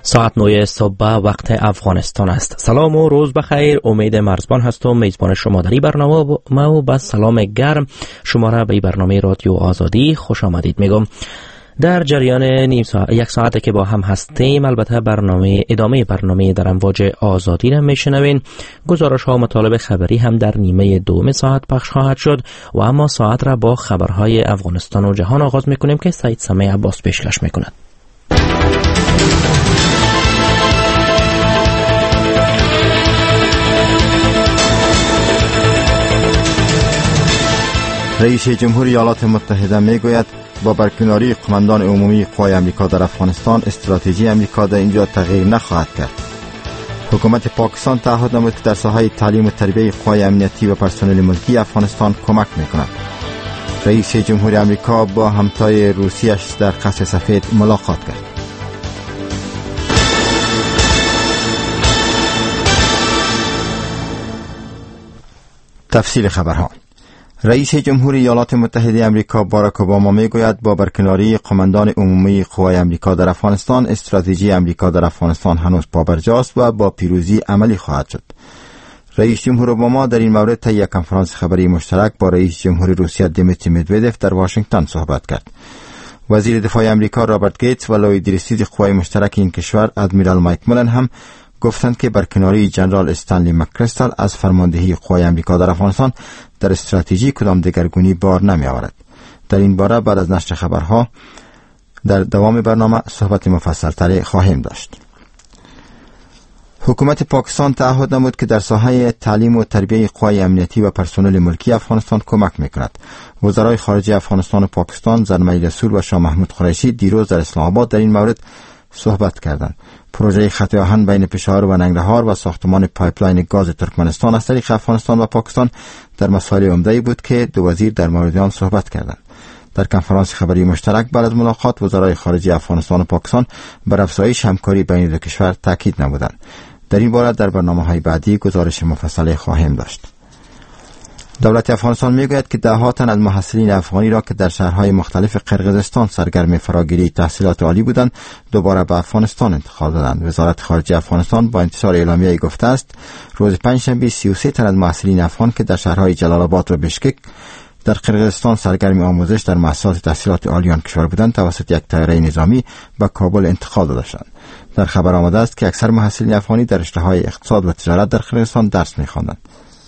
ساعت 9 صبح وقت افغانستان است. سلام و روز بخیر. امید مرزبان هستم، میزبان شما در این برنامه و با سلام گرم شما را به برنامه رادیو آزادی خوش آمدید میگم. در جریان یک ساعته که با هم هستیم، البته ادامه برنامه در امواج آزادی را میشنوین. گزارش ها و مطالب خبری هم در نیمه دوم ساعت پخش خواهد شد و اما ساعت را با خبرهای افغانستان و جهان آغاز میکنیم که سعید سمیع عباس پیشکش میکند. رئیس جمهور ایالات متحده میگوید با برکناری قماندان عمومی قوای امریکا در افغانستان، استراتژی امریکا در اینجا تغییر نخواهد کرد. حکومت پاکستان تعهد نمود که در ساحه تعلیم و تربیت قوای امنیتی و پرسنل ملکی افغانستان کمک میکند. رئیس جمهور امریکا با همتای روسیه‌اش در قصر سفید ملاقات کرد. تفصیل خبرها. رئیس جمهور ایالات متحده آمریکا باراک اوباما میگوید با برکناری قماندان عمومی قوای آمریکا در افغانستان، استراتژی آمریکا در افغانستان هنوز پابرجاست و با پیروزی عملی خواهد شد. رئیس جمهور اوباما در این مورد طی یک کنفرانس خبری مشترک با رئیس جمهور روسیه دیمیتری مدودف در واشنگتن صحبت کرد. وزیر دفاع آمریکا رابرت گیتس و لوی درستید قوای مشترک این کشور ادمیرال مایک مولن هم گفتند که برکناری جنرال استنلی مکریستال از فرماندهی قوای آمریکا در افغانستان در استراتژی کدام دگرگونی بار نمی آورد. در این باره بعد از نشر خبرها در دوام برنامه صحبت مفصل تری خواهیم داشت. حکومت پاکستان تعهد نمود که در ساحه تعلیم و تربیت قوای امنیتی و پرسنل ملکی افغانستان کمک میکند. وزرای خارجه افغانستان و پاکستان زلمه رسول و شاه محمود قریشی دیروز در اسلام آباد در این مورد صحبت کردند. پروژه خط آهن بین پشاور و ننگرهار و ساختمان پایپلاین گاز ترکمنستان از طریق افغانستان و پاکستان در مسائل عمده‌ای بود که دو وزیر در مورد آن صحبت کردند. در کنفرانس خبری مشترک بعد از ملاقات، وزرای خارجه افغانستان و پاکستان بر افزایش همکاری بین دو کشور تاکید نمودند. در این باره در برنامه‌های بعدی گزارش مفصل خواهیم داشت. دولت افغانستان میگوید که ده‌ها تن از محصلین افغانی را که در شهرهای مختلف قرقیزستان سرگرم فراگیری تحصیلات عالی بودند دوباره به افغانستان انتقال دادند. وزارت خارجه افغانستان با انتشار اعلامیه‌ای گفته است روز پنجشنبه 33 تن از محصلین افغان که در شهرهای جلال آباد و بشکک در قرقیزستان سرگرم آموزش در مؤسسات تحصیلات عالی آن کشور بودند توسط یک طیاره نظامی به کابل انتقال داده شدند. در خبر آمده است که اکثر محصلین افغانی در رشته‌های اقتصاد و تجارت در قرقیزستان درس می‌خواندند.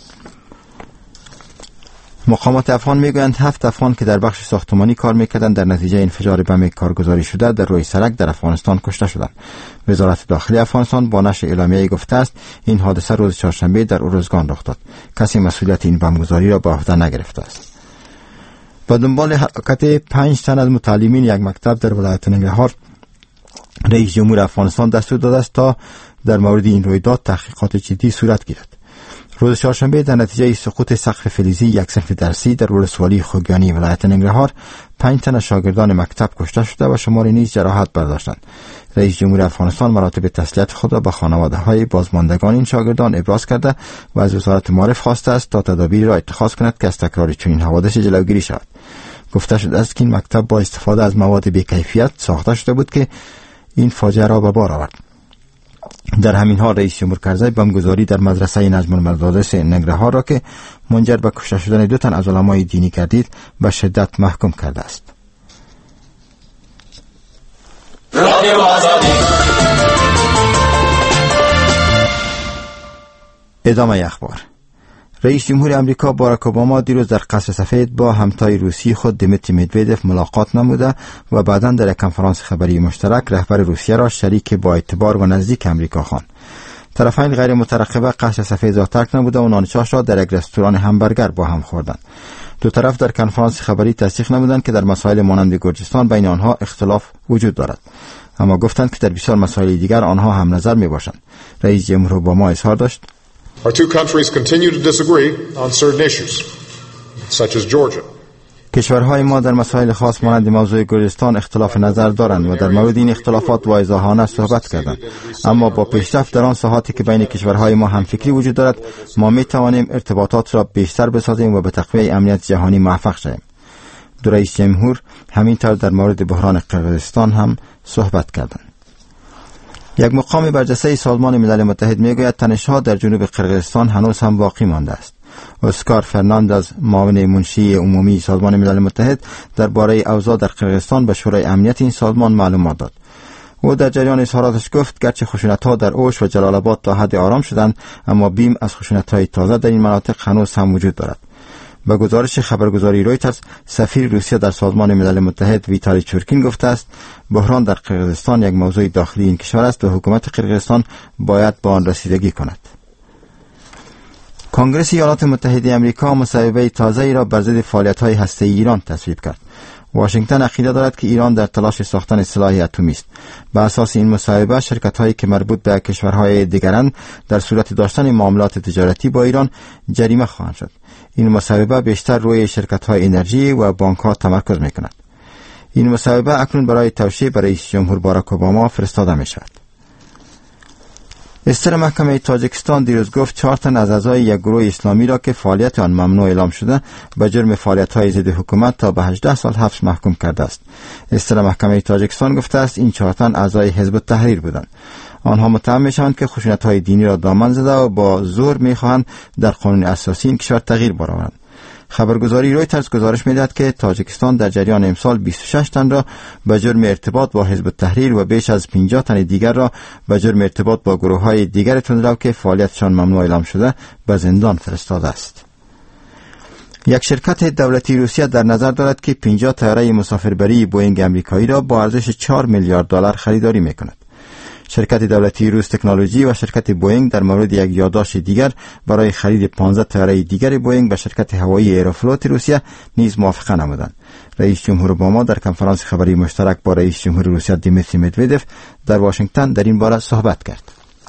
مقامات افغان میگویند 7 افغان که در بخش ساختمانی کار میکردند در نتیجه انفجار بم کارگزاری شده در روی سرک در افغانستان کشته شدند. وزارت داخلی افغانستان با نشر اعلامیه‌ای گفته است این حادثه روز چهارشنبه در اروزگان رخ داد. کسی مسئولیت این بمبگذاری را به عهده نگرفته است. با دنبال حرکت 5 تن از متعلمین یک مکتب در ولایت ننگرهار، رئیس جمهور افغانستان دستور داده است تا در مورد این رویداد تحقیقات جدی صورت گیرد. روز چهارشنبه در نتیجه سقوط سقف فلزی یک صنف درسی در ولسوالی خوگیانی ولایت ننگرهار 5 تن از شاگردان مکتب کشته شده و شماری نیز جراحت برداشتند. رئیس جمهور افغانستان مراتب تسلیت خود را به خانواده‌های بازماندگان این شاگردان ابراز کرده و از وزارت معارف خواسته است تا تدابیری را اتخاذ کند که از تکرار چنین حوادث جلوگیری شود. گفته شده است که این مکتب با استفاده از مواد بی‌کیفیت ساخته شده بود که این فاجعه را به بار آورد. در همین حال رئیس جمهور کرزی بمبگذاری در مدرسه نجم المدارس ننگرهار را که منجر به کشته شدن 2 تن از علمای دینی گردید به شدت محکوم کرده است. ادامه اخبار. رئیس جمهور آمریکا باراک اوباما دیروز در قصر سفید با همتای روسی خود دیمیتری مدودف ملاقات نموده و بعداً در یک کنفرانس خبری مشترک رهبر روسیه را شریک با اعتبار و نزدیک آمریکا خواند. طرفین غیر مترقبه قصر سفید را ترک نموده و نانچاش را در یک رستوران همبرگر با هم خوردند. دو طرف در کنفرانس خبری تصدیق نمودند که در مسائل مانند گرجستان بین آنها اختلاف وجود دارد، اما گفتند که در بسیار مسائل دیگر آنها هم نظر میباشند. رئیس جمهور اوباما اظهار داشت Our two countries continue to disagree on certain issues, such as Georgia. کشورهای ما در مسائل خاص مانند موضوع گرجستان اختلاف نظر دارند و در مورد این اختلافات واضحانه صحبت کردند، اما با پیشرفت در آن ساحاتی که بین کشورهای ما هم فکری وجود دارد ما می توانیم ارتباطات را بیشتر بسازیم و به تقویت امنیت جهانی موفق شویم. دو رئیس جمهور همینطور در مورد بحران قرقیزستان هم صحبت کردند. یک مقام برجسته سازمان ملل متحد میگوید تنش‌ها در جنوب قرقیزستان هنوز هم باقی مانده است. اسکار فرناندز، معاون منشی عمومی سازمان ملل متحد، درباره اوضاع در قرقیزستان به شورای امنیت این سازمان معلومات داد. او در جریان اظهاراتش گفت گرچه خشونت‌ها در اوش و جلال آباد تا حد آرام شدند، اما بیم از خشونت‌های تازه در این مناطق هنوز هم وجود دارد. به گزارش خبرگزاری رویترز، سفیر روسیه در سازمان ملل متحد ویتالی چورکین گفته است بحران در قرقیزستان یک موضوع داخلی این کشور است و حکومت قرقیزستان باید با آن رسیدگی کند. کنگره ایالات متحده آمریکا مصوبه تازه‌ای را بر ضد فعالیت‌های هسته‌ای ایران تصویب کرد. واشنگتن عقیده دارد که ایران در تلاش ساختن سلاح اتمی است. بر اساس این مصوبه شرکت‌هایی که مربوط به کشورهای دیگرند در صورت داشتن معاملات تجارتی با ایران جریمه خواهند شد. این مصوبه بیشتر روی شرکت‌های انرژی و بانک‌ها تمرکز می‌کند. این مصوبه اکنون برای توشیح به رئیس جمهور باراک اوباما فرستاده می‌شود. استر محکمه تاجیکستان دیروز گفت 4 تن از اعضای یک گروه اسلامی را که فعالیت آن ممنوع اعلام شده به جرم فعالیت‌های ضد حکومت تا به 18 سال حبس محکوم کرده است. استر محکمه تاجیکستان گفته است این 4 تن اعضای حزب التحریر بودند. آنها متهم میشوند که خشونت‌های دینی را دامن زده و با زور می‌خواهند در قانون اساسی این کشور تغییر بیاورند. خبرگزاری رویترز گزارش می‌دهد که تاجیکستان در جریان امسال 26 تن را به جرم ارتباط با حزب التحریر و بیش از 50 تن دیگر را به جرم ارتباط با گروه‌های دیگر تندرو که فعالیتشان ممنوع اعلام شده به زندان فرستاده است. یک شرکت دولتی روسیه در نظر دارد که 50 طیاره مسافربری بوئینگ آمریکایی را با ارزش 4 میلیارد دلار خریداری می‌کند. شرکت دولتی روس تکنولوژی و شرکت بوئینگ در مورد یک یادداشت دیگر برای خرید 15 طیاره دیگر بوئینگ به شرکت هوایی ایروفلوت روسیه نیز موافقه نمودند. رئیس جمهور اوباما در کنفرانس خبری مشترک با رئیس جمهور روسیه دیمیتری مدودوف در واشنگتن در این باره صحبت کرد.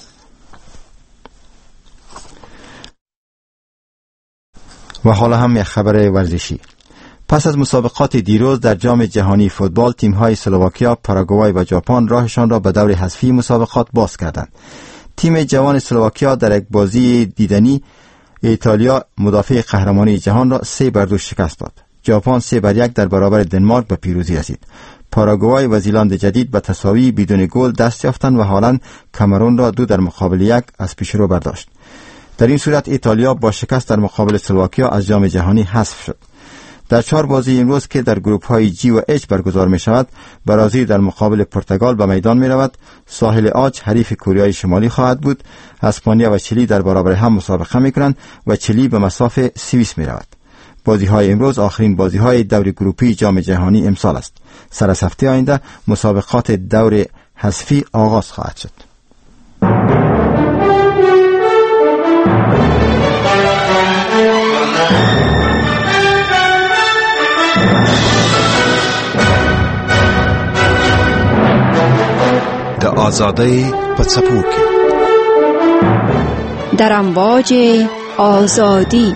و حالا هم یک خبر ورزشی. پس از مسابقات دیروز در جام جهانی فوتبال، تیم‌های اسلواکیا، پاراگوای و ژاپن راهشان را به دور حذفی مسابقات باز کردند. تیم جوان اسلواکیا در یک بازی دیدنی ایتالیا مدافع قهرمانی جهان را 3-2 شکست داد. ژاپن 3-1 در برابر دنمارک به پیروزی رسید. پاراگوای و زیلند جدید به تساوی بدون گل دست یافتند و حالا کامرون را 2-1 از پیشرو برداشت. در این صورت ایتالیا با شکست در مقابل اسلواکیا از جام جهانی حذف شد. در 4 بازی امروز که در گروپ های جی و اچ برگزار می شود، برازیل در مقابل پرتغال به میدان می رود، ساحل آج حریف کره شمالی خواهد بود، اسپانیا و چلی در برابر هم مسابقه می کنند و چلی به مصاف سوئیس می رود. بازی های امروز آخرین بازی های دور گروپی جام جهانی امسال است. سر از هفته آینده مسابقات دور حذفی آغاز خواهد شد. د آزادۍ په څپو کې در امواج آزادی.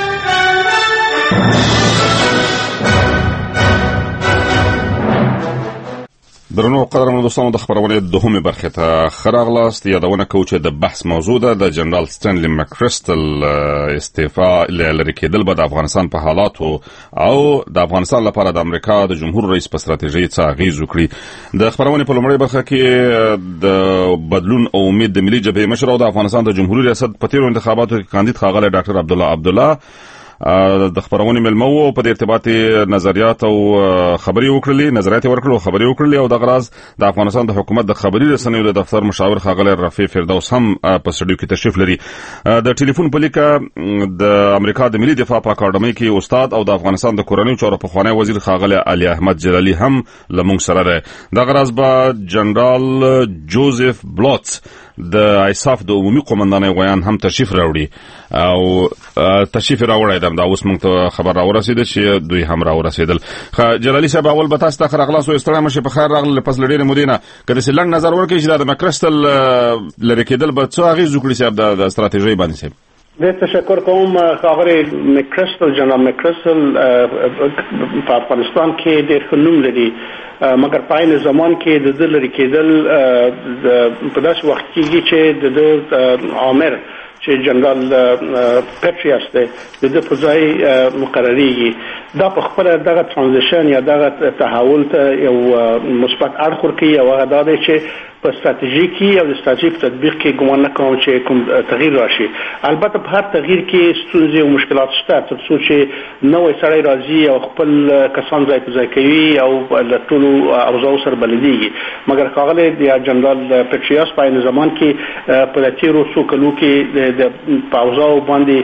درنو قدرمنو دوستانو، د خبرونې دوهمې برخې ته ښه راغلاست. یادونه کوو چې د بحث موضوع ده د جنرال سټنلی مکرسټل استعفا لرې کېدل به د افغانستان په حالاتو او د افغانستان لپاره د امریکا د جمهور رئیس په ستراتیژۍ څه اغېز وکړي. د خبرونې په لومړۍ برخه کې د بدلون او امید د ملي جبهې مشر او د افغانستان د جمهوریت ریاست په تیرو انتخاباتو کې کاندید ښاغلی ډاکټر عبدالله د خبرونې ملمو په دې ارتباط نظریات او خبري وکړلې، نظریات ورکړو، خبري وکړلې او د غراز د افغانستان د حکومت د خبري رسنیو د دفتر مشاور ښاغلی رفیع فردوس هم په سټډیو کې تشریف لري. د ټلیفون په لیکه د امریکا د ملي دفاع په اکاډمۍ کې استاد او د افغانستان د کورنیو چارو پخوانی وزیر ښاغلی علي احمد جلالي هم لمونږ سره دی. د غراز به جنرال جوزف بلوتس د ایساف د عمومي قومندانۍ غویان هم تشریف راوړي او تشریف راوړی دا اوس موږ ته خبر راورسېده چې دوی هم راورسېدل. جلالي صاحب، اول به تاسو ته ښه راغلاست او ستړی مشئ، په خیر راغلل. پس له ډېرې مودې نه که داسې لنډ نظر ورکړئ چې دا د مکرسټل لرې کېدل به څه اغېز وکړي صاحب د ستراتیژۍ باندې صاحب؟ زه تشکر کوم ښاغلی مکرسټل، جنرال مکرسټل په افغانستان کې ډېر ښه نوم لري، مګر په عین زمان کې د ده لرې کېدل په داسې وخت کېږي چې د ده عامر چې جنرال پیټریاس دی د ده په ځای مقرریږي. دا په خپله دغه ترانزیشن یا دغه تحول ته یو مثبت اړخ ورکوي او هغه دا دی چې په استراتیژي کې او د استراتیژي په تطبیق کې ګمان نه کوم چې کوم تغییر راشي. البته په هر تغییر کې ستونزې او مشکلات شته تر څو چې نوې سړی راځي او خپل کسان ځای په ځای کوي او له ټولو اوضاع سره بلديږي. مګر ښاغلی د جنرال پیټریاس په عین زمان کې په تیرو څو کلو کې د اوضاع باندې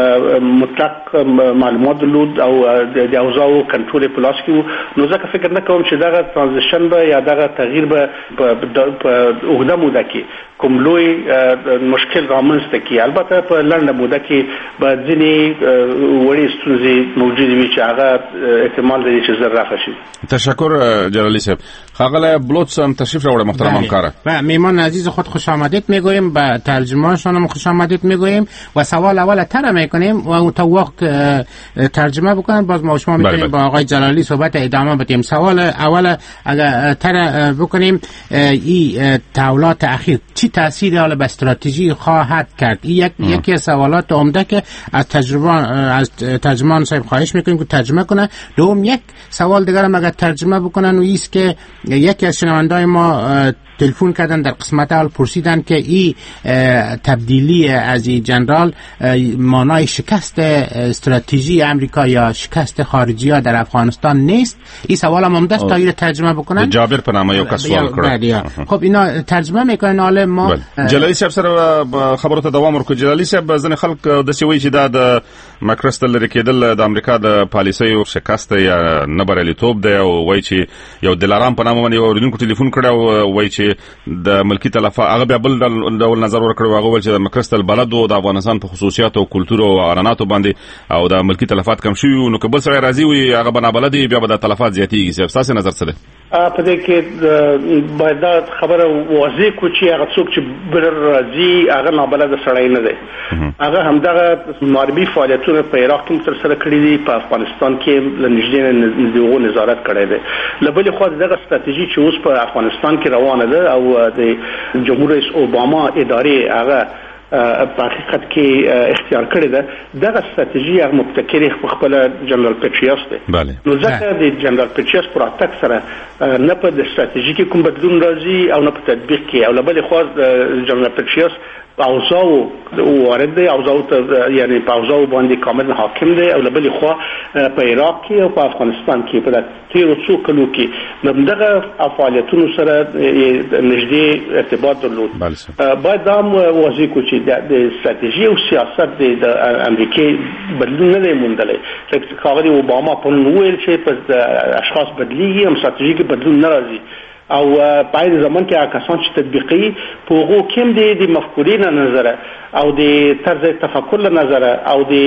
مطلق معلومات درلود او د اوضاع کنټرول په لاس کې نو ځکه فکر نه کوم چې دغه ترانزیشن به یا دغه تغییر به په اوږده موده کې کوم لوی مشکل رامنځته کړي. البته په لنډه موده کې به ځینې وړې ستونزې موجود وي چې هغه احتمال لري چې زر رفع شي. تشکر جلالی صاحب. خاغله بلوتس هم تشریف راوړه محترم همکاره. و میمان عزیز خود خوش آمدید میگوییم، به ترجمه‌شون هم خوش آمدید میگوییم و سوال اول تر میکنیم و تا وقت ترجمه بکنن باز ما شما میتونیم با آقای جلالی صحبت ادامه بدیم. سوال اول اگر تر بکنیم این تحولات اخیر چی تأثیری حالا به استراتژی خواهد کرد؟ یکی از سوالات عمده که از ترجمان صاحب خواهش میکنیم که ترجمه کنه. دوم یک سوال دیگر هم اگر ترجمه بکنن و ایست که یکی از شنوندای ما تلفن کردن در قسمت اول پرسیدن که این تبدیلی از این جنرال مانای شکست استراتژی امریکا یا شکست خارجی ها در افغانستان نیست. این سوال هم عمده است تا این ترجمه بکنن. جابر په نامه یو کس سوال کړ. خب اینا ترجمه میکنن. حالا ما جلالی صاحب سره خبرو ته دوام ورکړو. جلالی صاحب ځنه خلک د سوي چې د ماکرستل لري کېدل د امریکا د پالیسۍ او شکست یا نه بریالیتوب دی او وایي چې یو دلارام په نامه باندې اوریدونکو ټلیفون کړو او وایي چې د ملکی تلفات هغه بیا بل ډول نظر ورکړو. هغه ول چې د ماکرستل بلدو د افغانستان په خصوصیات او کلتور او اعلاناتو باندې او د ملکی تلفات کم شي نو کبل سره راضي وي هغه بنا بلدي بیا به د تلفات زیاتیږي. صاحب تاسو نظر څه دی؟ په دې کې باید خبره واضح کو چې هغه څوک چې بل راځي هغه نابلد سړی نه دی. هغه همدغه ماربي فعالیتونه په عراق کې تر سره کړی دي، په افغانستان کې لنږدې دغه نظارت کړی دی. لبل خو دغه استراتیژي چې اوس په افغانستان کې روانه ده او د جمهور رئیس اوباما ادارې هغه په حقیقت کې اختیار کړی ده. دغه استراتیژي هغه مبتکر خپل جنرال پیټریاس دی. نو ځکه د جنرال پیټریاس پر اتک سره نه په استراتیژي کې کوم بدلون راځي او نه په تطبیق کې. او لبل خو جنرال پیټریاس اوضاع وارد دی، اوضاع یعنی په اوضاع باندې کامل حاکم دی او لبل خو په عراق کې او په افغانستان کې په تیرو څو کلو کې دغه فعالیتونو سره نږدې ارتباط درلود. باید دا واضح کو چې د استراتیژي او سیاست د امریکای بدلون نه دی موندلی. لکه ښاغلي اوباما په نوم ویل چې په اشخاص بدلیږي هم استراتیژي کې بدلون نه راځي او په این زمان کې کسان چې تطبیقي په هغو کې د مفکورې نه نظر او د طرز تفکر له نظر او د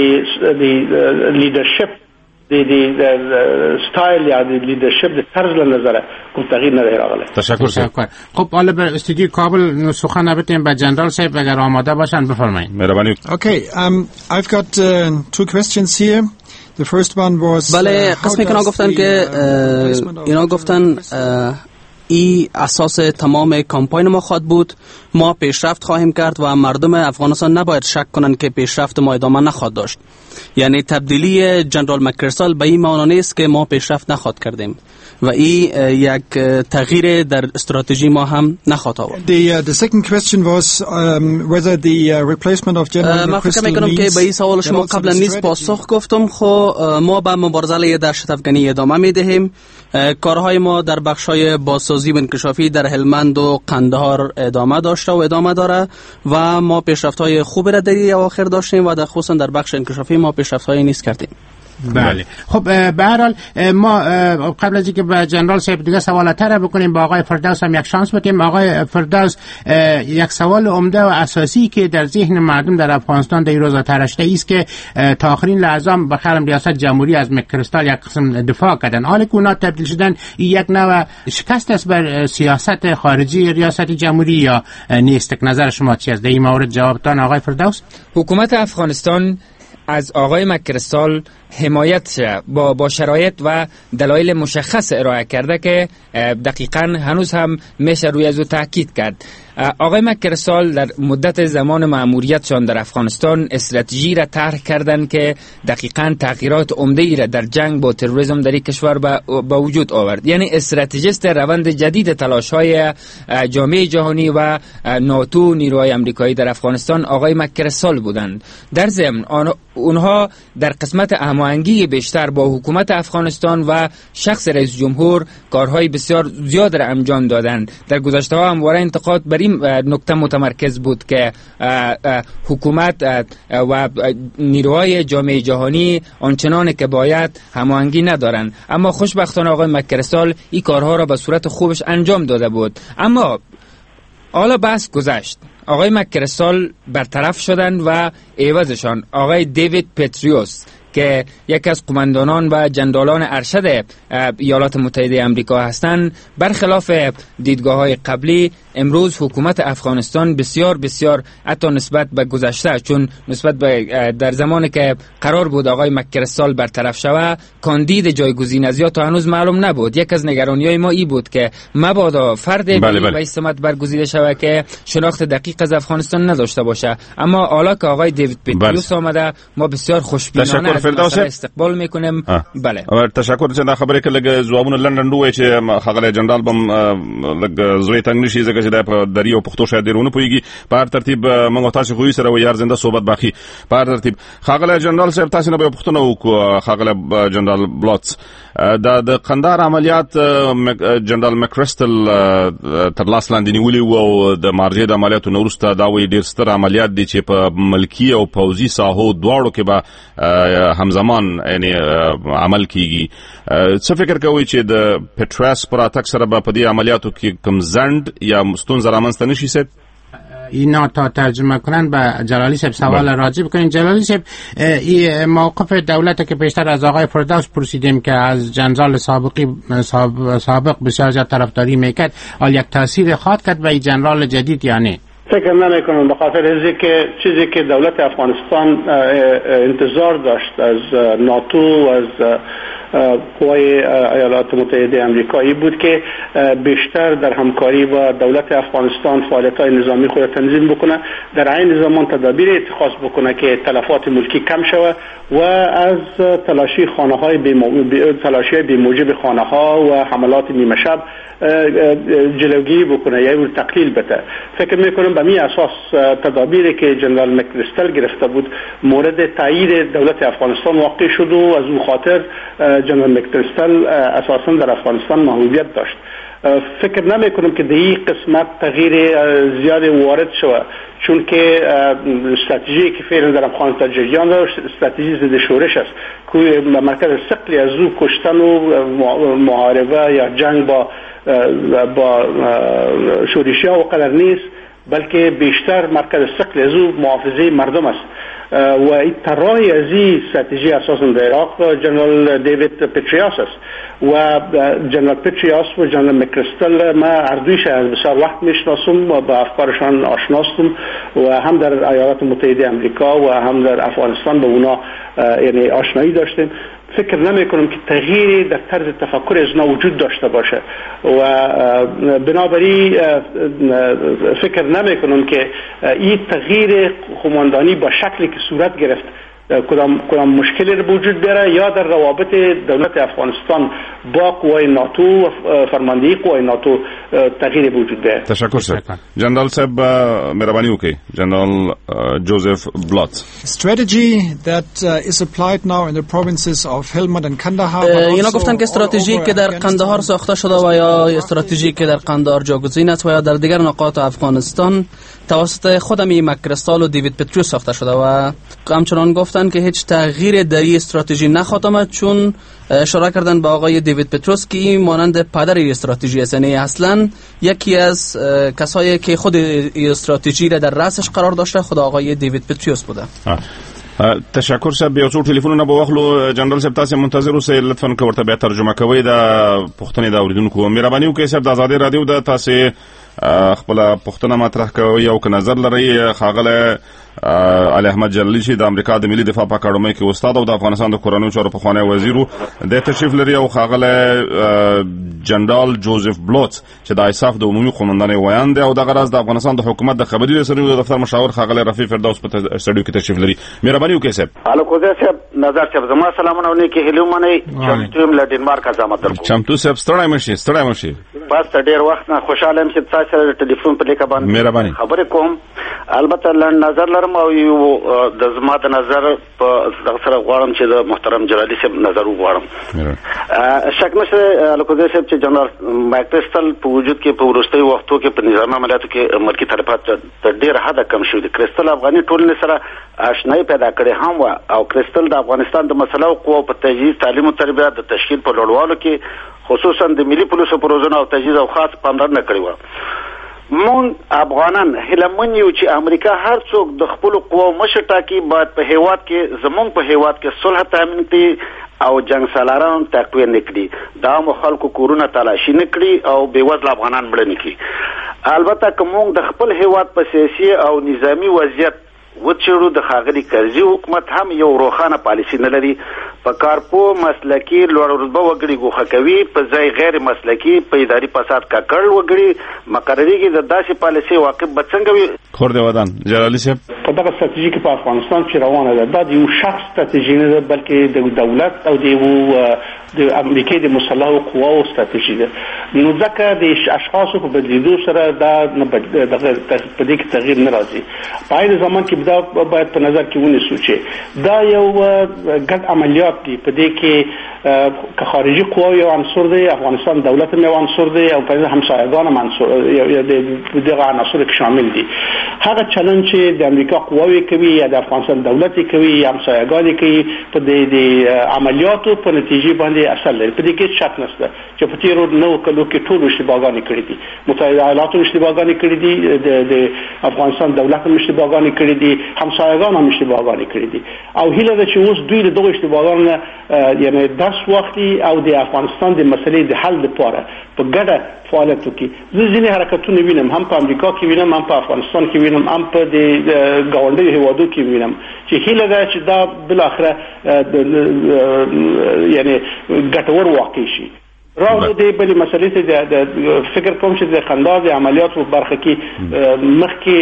لیدرشپ د ستایل یا د لیدرشپ د طرز له نظر کوم تغییر نه راغلی. تشکر. خب حالا به استودیو کابل سخن بدیم به جنرال صاحب اگر آماده باشن بفرمایید. مهربانی. Okay, I've got two questions here. The first one was بله قسمی که گفتن که اینا گفتن ای اساس تمام کمپاین ما خواهد بود. ما پیشرفت خواهیم کرد و مردم افغانستان نباید شک کنند که پیشرفت ما ادامه نخواهد داشت. یعنی تبدیلی جنرال مکرسال به این معنا نیست که ما پیشرفت نخواهد کردیم و این یک تغییر در استراتژی ما هم نخواهد آورد. The second question was whether the replacement of General من فکر میکنم که به این سوال شما قبلا نیز پاسخ گفتم. خب ما به مبارزه در شط افغانی ادامه میدهیم. کارهای ما در بخش‌های بازسازی و انکشافی در هلمند و قندهار ادامه داشته و ادامه داره و ما پیشرفت‌های خوبی را در اواخر داشتیم و در خصوصا در بخش انکشافی ما پیشرفت‌های نیز کردیم. بله. خب به هر حال ما قبل از اینکه به جنرال صاحب دیگه سوالات را بکنیم با آقای فردوس هم یک شانس بدیم. آقای فردوس، یک سوال عمده و اساسی که در ذهن مردم در افغانستان در این روزا تراشته است که تا آخرین لحظه به خرم ریاست جمهوری از مکرستال یک قسم دفاع کردن. حالا که اونا تبدیل شدن یک نوع شکست است بر سیاست خارجی ریاست جمهوری یا نیست؟ نظر شما چی است در این مورد؟ جوابتان آقای فردوس. حکومت افغانستان از آقای مکرستال حمایت با شرایط و دلایل مشخص ارائه کرده که دقیقاً هنوز هم میشه روی ازو تاکید کرد. آقای مکرسال در مدت زمان مأموریتشان در افغانستان استراتژی را طرح کردند که دقیقاً تغییرات عمده‌ای را در جنگ با تروریسم در این کشور به وجود آورد. یعنی استراتژیست روند جدید تلاش‌های جامعه جهانی و ناتو، نیروهای آمریکایی در افغانستان آقای مکرسال بودند. در ضمن اونها در قسمت هماهنگی بیشتر با حکومت افغانستان و شخص رئیس جمهور کارهای بسیار زیاد را انجام دادند. در گذشته ها همواره انتقاد بر این نکته متمرکز بود که حکومت و نیروهای جامعه جهانی آنچنان که باید هماهنگی ندارند، اما خوشبختانه آقای مکرسال این کارها را به صورت خوبش انجام داده بود. اما حالا بحث گذشت، آقای مکرسال برطرف شدند و عوضشان آقای دیوید پتریوس که یکی از قماندانان و جنرالان ارشد ایالات متحده آمریکا هستند، برخلاف دیدگاه‌های قبلی امروز حکومت افغانستان بسیار حتی نسبت به گذشته، چون نسبت به در زمانی که قرار بود آقای مکرسال برطرف شود کاندید جایگزین از یا تا هنوز معلوم نبود. یک از نگرانی‌های ما این بود که مبادا فرد به سمت برگزیده شود که شناخت دقیق از افغانستان نداشته باشه. اما حالا که آقای دیوید پتریوس آمده ما بسیار خوشبینانه استقبال میکنیم. بله تشکر. چې دا خبره کې لګ ځوابونه لندن دوی چې خغله جنرال بم لګ زوی تنګ نشي ځکه چې د دریو پښتو شاید ډیرونه پويږي. په هر ترتیب موږ تاسو خو یې سره یار زنده صحبت باقي. په هر ترتیب خغله جنرال صاحب تاسو نه به پښتنه وکړو. خغله جنرال بلوتس د قندهار عملیات جنرال مکرستل تر لاس لاندې نیولې او د مارجې د عملیاتو نورسته دا وی ډیر ستر عملیات دي چې په ملکی او پوځي ساحو دواړو کې به همزمان یعنی عمل کیږي. څه فکر کوي چې د پټریاس پر اتاک سره به په دې عملیاتو کې کم زند یا ستونزه رامنځته نشي سید؟ اینا تا ترجمه کنن به جلالی صاحب سوال راجع بکنین. جلالی صاحب این موقف دولت که پیشتر از آقای فردوس پرسیدیم که از جنرال سابق بسیار زیاد طرفداری میکرد، حال یک تاثیر خواهد کرد به این جنرال جدید یا نه؟ فکر نمیکنم، به خاطر اینکه که چیزی که دولت افغانستان انتظار داشت از ناتو و از قوای ایالات متحده آمریکایی بود که بیشتر در همکاری با دولت افغانستان فعالیت‌های نظامی خود تنظیم بکنه، در عین زمان تدابیر اتخاذ بکنه که تلفات ملکی کم شود و از تلاشی خانه‌های بی‌موجب خانه‌ها و حملات نیمه شب جلوگیری بکنه یا تقلیل بده. فکر میکنم به می اساس تدابیری که جنرال مکرستل گرفته بود مورد تایید دولت افغانستان واقع شد و از اون خاطر جنرال مکرستل اساسا در افغانستان محبوبیت داشت. فکر نمی کنم که در این قسمت تغییر زیاد وارد شود، چون که استراتژی که فعلا در افغانستان جریان داشت استراتژی ضد شورش است که مرکز ثقلی از او کشتن و محاربه یا جنگ با شورشی ها و قدر نیست، بلکه بیشتر مرکز ثقل از او محافظه مردم است و این طراحی از این استراتژی اساسا در عراق جنرال دیوید پتریاس است و جنرال پتریاس و جنرال مکرستل ما اردویش از بسیار وقت میشناسم و با افکارشان آشناستم و هم در ایالات متحده آمریکا و هم در افغانستان با اونا یعنی آشنایی داشتیم. فکر نمی کنم که تغییری در طرز تفکر از اونا وجود داشته باشه و بنابراین فکر نمی کنم که این تغییر قماندانی با شکلی که صورت گرفت کدام مشکلی رو وجود داره یا در روابط دولت افغانستان با قوای ناتو و فرماندهی قوای ناتو تغییر وجود داره. تشکر سر. جنرال صاحب مهربانی وکړئ. جنرال جوزف بلوت. Strategy that is applied now in the provinces of Helmand and Kandahar. اینا گفتن که استراتژی که در قندهار ساخته شده و یا استراتژی که در قندهار جاگزین است و یا در دیگر نقاط افغانستان توسط خودم مکرستال و دیوید پتریوس ساخته شده و همچنان گفتن که هیچ تغییر در این استراتژی نخواهد آمد، چون اشاره کردن به آقای دیوید پتروس که این مانند پدر این استراتژی است، یعنی اصلا یکی از کسایی که خود این استراتژی را در رأسش قرار داشته خود آقای دیوید پتریوس بوده. تشکر صاحب. یو څو ټلیفونونه به واخلو. جنرال صاحب تاسو منتظر اوسئ، لطفا که ورته بیا ترجمه کوئ د پښتنې د اوریدونکو. مهرباني وکړئ صاحب، د آزادۍ رادیو د تاسو خپل پښتنه مطرح کوي او که نظر لري خاغله علي احمد جلالی چې د امریکا د ملي دفاع په اکاډمۍ کې استاد او د افغانستان د کورنیو چارو پخوانی وزیر د تشریف لري او خاغله جنرال جوزف بلوت چې د ایساف د عمومي قومندان ویان دی او د غرض د افغانستان د حکومت د خبري رسنیو د دفتر مشاور خاغله رفیع فردوس په سټډیو کې تشریف لري. مهرباني وکړئ صاحب. الو کوزه صاحب نظر صاحب زما سلامونه ونکي هلو منی چمتو له ډنمارک ازامت درکو. چمتو صاحب ستړی مشي بس ډیر وخت نه خوشاله یم چې تاسو سره ټلیفون په لیکه باندې مهرباني خبرې کوم. البته نظر لرم او یو د زما د نظر په سره غواړم چې د محترم جلالی صاحب نظر وغواړم. شک نشته الکوزه صاحب چې جنرال ماکرستل په وجود کې په ورستي وختو کې په نظام عملیاتو کې ملکی طرفات تر ډیر حد کم شو. د کرستل افغاني ټولنې سره آشنایی پیدا کړې هم او کرستل د افغانستان د مسلو قوه په تجهیز تعلیم او تربیت د تشکیل په لوړوالو کې خصوصا د ملي پولیسو پروژو او تجهیز او خاص پاملرنه کړې و. مون افغانان هلمن یو چې امریکا هر څوک د خپل قوو مشر ټاکي باید په هیواد کې زمونږ په هیواد کې صلح تامین کړي او جنگ سالاران تقویه نکړي دا مخالکو کورونه تلاشي نکړي او بیوزل افغانان مړ نکړي. البته کوم د خپل هیواد په سیاسي او نظامی وضعیت وچړو د خاغلی کرزي حکومت هم یو روخانه پالیسی نه لري. په کارپو مسلکی لوړ رتبه وګړي ګوښه کوي په ځای غیر مسلکی په اداري فساد ککړ وګړي مقرریږي د داسې پالیسی واقع بڅنګ وي. خور دی ودان جلالی صاحب په دغه ستراتیژي کې په افغانستان کې روانه ده دا د یو شخص ستراتیژي نه ده بلکې د دولت او د امریکای د مسلحو قواو ستراتیژي ده. نو ځکه د اشخاصو په بدلیدو سره دا په دې کې تغییر نه راځي. په هغه ځمان کې دا باید په نظر کې ونیسو چې دا یو ګډ عملیات دی. په دې کې که خارجي قوا یو عنصر دی افغانستان دولت یو عنصر دی او په همسایگان هم عنصر یا دغه عناصر کې شامل دي. هغه چلن چې د امریکا قواوی کوي یا د افغانستان دولت کوي یا همسایگان کوي په دې عملیاتو په نتیجه باندې اثر لري. په دې کې شک نشته چې په تیرو 9 کلو کې ټول اشتباهات کړې دي. متحده ایالات هم اشتباهات کړې دي د افغانستان دولت هم اشتباهات کړې دي همسایگان هم اشتباهات کړې دي او هیله ده چې اوس دوی له دغه اشتباهاتو یعنی درس واخلي او د افغانستان د مسلې د حل لپاره په ګډه فعالیت وکړي. زه ځینې حرکتونه وینم هم په امریکا کې وینم هم په افغانستان کې وینم هم په د ګاونډي هیوادو کې وینم چې هیله ده چې دا بل اخره یعنی ګټور واقع شي. راوړو دې بلې مسلې ته د فکر کوم چې د خنداز عملیات په برخه کې مخکې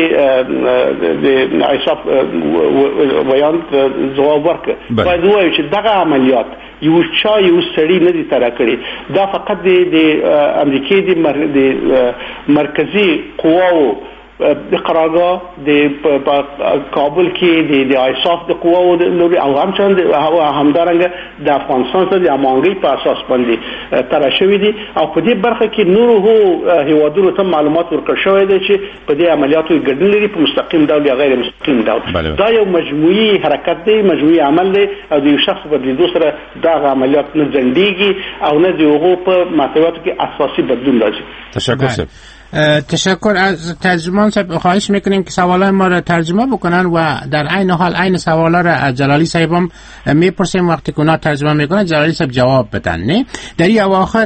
د ایساف ویان ځواب ورکړ. باید وایو چې دغه عملیات یو سړی نه دي تر کړی دا فقط د امریکای د مرکزی قواو د قرارداد د کابل کې د ایساف د قواو لوري او همدارنګه د افغانستان سره د امانګي په اساس باندې تر شوی دي او په دې برخه کې نور هو هیوادونو ته معلومات ورکړ شوی دی چې په دې عملیاتو ګډون لري په مستقیم ډول یا غیر مستقیم ډول. دا یو مجموعي حرکت دی مجموعي عمل دی او د یو شخص په لیدو سره دا عملیات نه ځنډيږي او نه د هغو په محتویاتو کې اساسي بدلون راځي. تشکر. تشکر از ترجمان صاحب. خواهش میکنیم که سوالای ما را ترجمه بکنن و در عین حال عین سوالا را از جلالی صاحب هم میپرسیم وقتی که اونا ترجمه میکنن جلالی صاحب جواب بدن. نه در این اواخر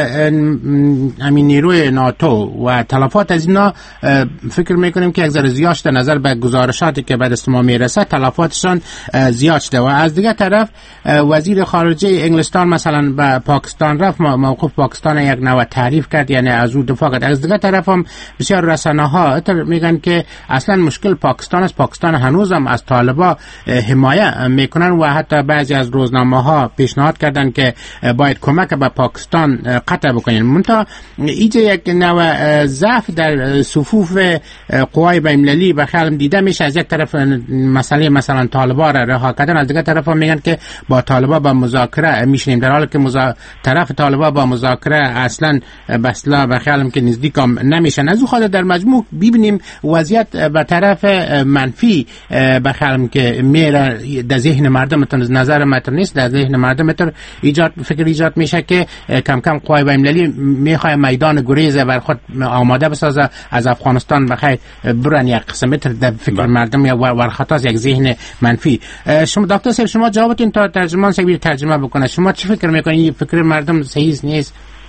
همین نیروی ناتو و تلفات از اینا فکر میکنیم که یک ذره زیاد در نظر به گزارشاتی که به دست ما میرسه تلفاتشان زیاد شده و از دیگه طرف وزیر خارجه انگلستان مثلا به پاکستان رفت موقف پاکستان یک نوع تعریف کرد یعنی از او دفاع کرد. از دیگه طرف هم بسیار رسانه ها میگن که اصلا مشکل پاکستان است. پاکستان هنوز هم از طالبان حمایه میکنن و حتی بعضی از روزنامه ها پیشنهاد کردن که باید کمک به پاکستان قطع بکنین. منتها اینجا یک نوع ضعف در صفوف قوای بین‌المللی به خیالم دیده میشه. از یک طرف مسئله مثلا طالبان را رها کردن از دیگه طرف هم میگن که با طالبان با مذاکره میشینیم در حالی که طرف طالبان با مذاکره اصلا بسلا به خیالم که نزدیک نمیشن. از او خاطر در مجموع ببینیم وضعیت به طرف منفی بخیالم که میره در ذهن مردم نظر متر نیست در ذهن مردم فکر ایجاد میشه که کم کم قوای بین‌المللی میخواد میدان گریز بر خود آماده بسازه از افغانستان بخیر برن یک قسم در فکر مردم یا ورخطاز یک ذهن منفی. شما دکتر صاحب شما جوابتون تا ترجمان صاحب ترجمه بکنه. شما چه فکر میکنید؟ فکر مردم صحیح نیست؟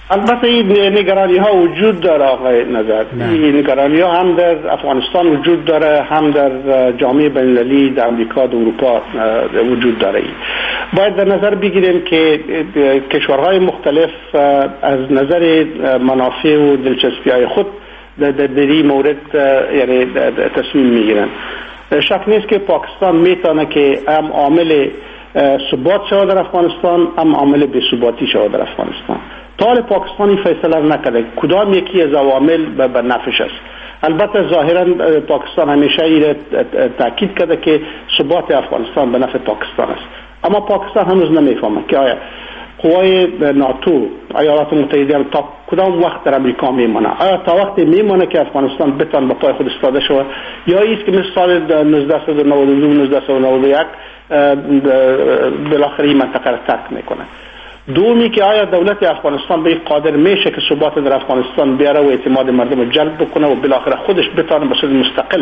البته این نگرانی ها وجود داره آقای نظر. این نگرانی ها هم در افغانستان وجود داره، هم در جامعه بین‌المللی در امریکا و اروپا وجود داره. باید در نظر بگیریم که کشورهای مختلف از نظر منافع و دلچسپی های خود در این مورد یعنی تصمیم میگیرن. شک نیست که پاکستان میتونه که هم عامل ثبات شود در افغانستان، هم عامل بی‌ثباتی شود در افغانستان. تا حال پاکستانی فیصله نکرده کدام یکی از عوامل به نفعش است. البته ظاهرا پاکستان همیشه این تاکید کرده که ثبات افغانستان به نفع پاکستان است، اما پاکستان هنوز نمیفهمه که آیا قوای ناتو ایالات متحده تا کدام وقت در امریکا میمونه، آیا تا وقتی میمونه که افغانستان بتونه به پای خود ایستاده شود، یا ایست که مثل سال 1992 1991 بالاخره این منطقه را ترک میکنه. دومی که آیا دولت افغانستان به قادر میشه که ثبات در افغانستان بیاره و اعتماد مردم رو جلب بکنه و بالاخره خودش بتونه به صورت مستقل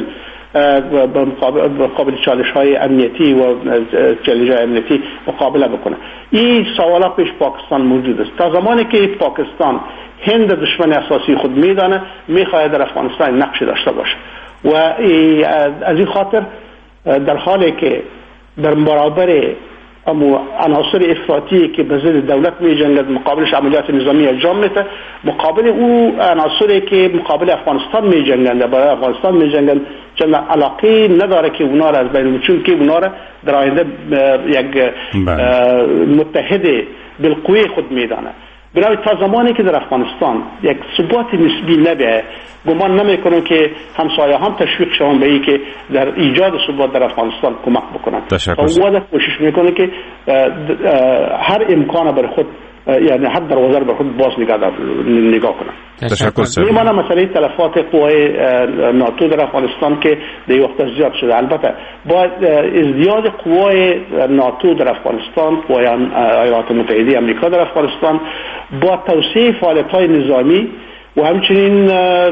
مقابل چالش های امنیتی و چالش های امنیتی مقابله بکنه. این سوالا پیش پاکستان موجود است. تا زمانی که پاکستان هند دشمن اساسی خود میدانه، میخواهد در افغانستان نقش داشته باشه و از این خاطر در حالی که در برابر اما عناصر افراطی که به ضد دولت می جنگند مقابلش عملیات نظامی انجام میده، مقابل او عناصری که مقابل افغانستان می جنگند برای افغانستان می جنگند چون علاقه نداره که اونا را از بین، چون که اونا را در آینده یک متحد بالقوه خود میدانه. برای تا زمانی که در افغانستان یک ثبات نسبی نبیه، گمان نمیکنم که همسایه هم تشویق شوند به این که در ایجاد ثبات در افغانستان کمک بکنند. و کوشش میکنه که هر امکان برای خود یعنی هر دروازه برای خود باز نگاه کنند. تشکر سر. میمانه مسئله تلفات قوای ناتو در افغانستان که در وقت زیاد شده. البته با ازدیاد قوای ناتو در افغانستان، قوای ایالات متحده آمریکا در افغانستان، با توسعه فعالیت‌های نظامی و همچنین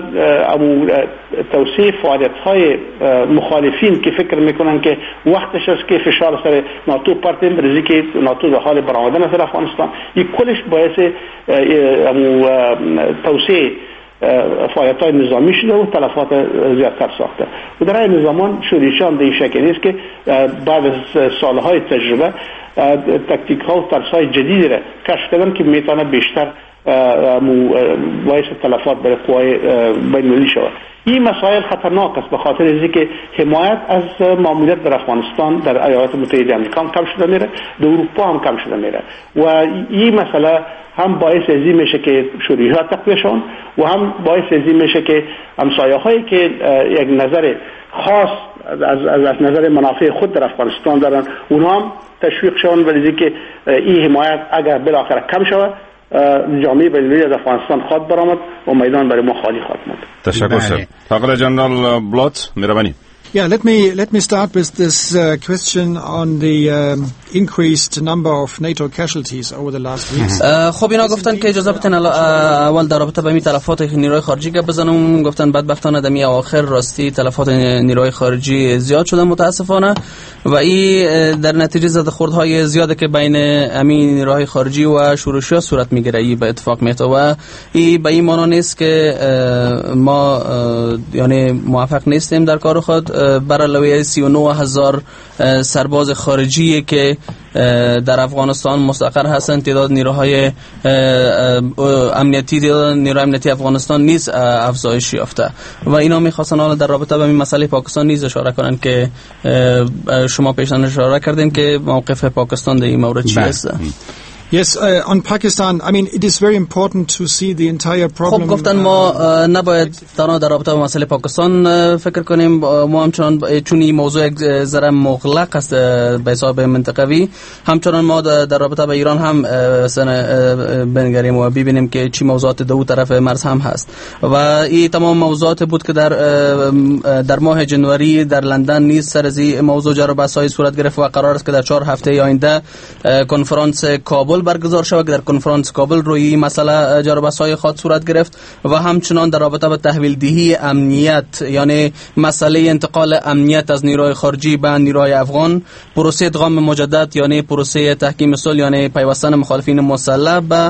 توسعه فعالیت‌های مخالفین که فکر میکنن که وقتش است که فشار سر ناتو پرتیم بریزی که ناتو در حال برآمدن است در افغانستان، این کلش باعث توسعه فعالیت‌های نظامی شده و تلفات زیادتر ساخته. و در این زمان شوریشان در شکل نیست که بعد از سالهای تجربه تکتیک‌ها و طرزهای جدیدی را کشف کردن که میتونه بیشتر باعث تلفات برای قوای بین‌المللی شود. این مسائل خطرناک است به خاطر اینکه حمایت از ماموریت در افغانستان در ایالات متحده آمریکا هم کم شده میره، در اروپا هم کم شده میره و این مسئله هم باعث ازی میشه که شوری‌ها تقویه شون و هم باعث ازی میشه که همسایه هایی که یک نظر خاص از نظر منافع خود در افغانستان دارن اونها هم تشویق شون، ولی که این حمایت اگر بالاخره کم شود جامعه بین‌المللی از افغانستان خواهد برآمد و میدان برای ما خالی خواهد ماند. تشکر سر. آقای جنرال بلات مهربانی. Yeah, let me start with this question on the increased number of NATO casualties over the last weeks. خب اینا گفتن که اجازه بدین اول در رابطه با این تلفات نیروی خارجی گپ بزنم. گفتن بدبختانه دمی آخر راستی تلفات نیروی خارجی زیاد شده متاسفانه و این در نتیجه زدخوردهای زیاده که بین همین نیروهای خارجی و شورشی‌ها صورت میگیره. این به اتفاق میفته و این به این معنی نیست که ما یعنی موفق نیستیم در کار خود. بر علاوه 39,000 سرباز خارجی که در افغانستان مستقر هستند، تعداد نیروهای امنیتی، تعداد نیروهای امنیتی افغانستان نیز افزایش یافته و اینا می‌خواستن حالا در رابطه با این مسئله پاکستان نیز اشاره کنن که شما پیشتر اشاره کردین که موقف پاکستان در این مورد چی است. Yes, on Pakistan, I mean, it is very important to see the entire problem. خب گفتن ما نباید تنها در رابطه با مسئله پاکستان فکر کنیم، ما همچنان چون این موضوع یک ذره مغلق است به حساب منطقوی، همچنان ما در رابطه با ایران هم بنگریم و ببینیم که چی موضوعات دو طرف مرز هم هست و این تمام موضوعات بود که در ماه جنوری در لندن نیز سر از این موضوع جر و بحث‌های صورت گرفت و قرار است که در 4 هفته آینده کنفرانس کابل برگزار شود که در کنفرانس کابل روی این مسئله جر و بحث‌های خاص صورت گرفت و همچنان در رابطه با تحویل دهی امنیت، یعنی مسئله انتقال امنیت از نیروهای خارجی به نیروهای افغان، پروسه ادغام مجدد یعنی پروسه تحکیم صلح یعنی پیوستن مخالفین مسلح به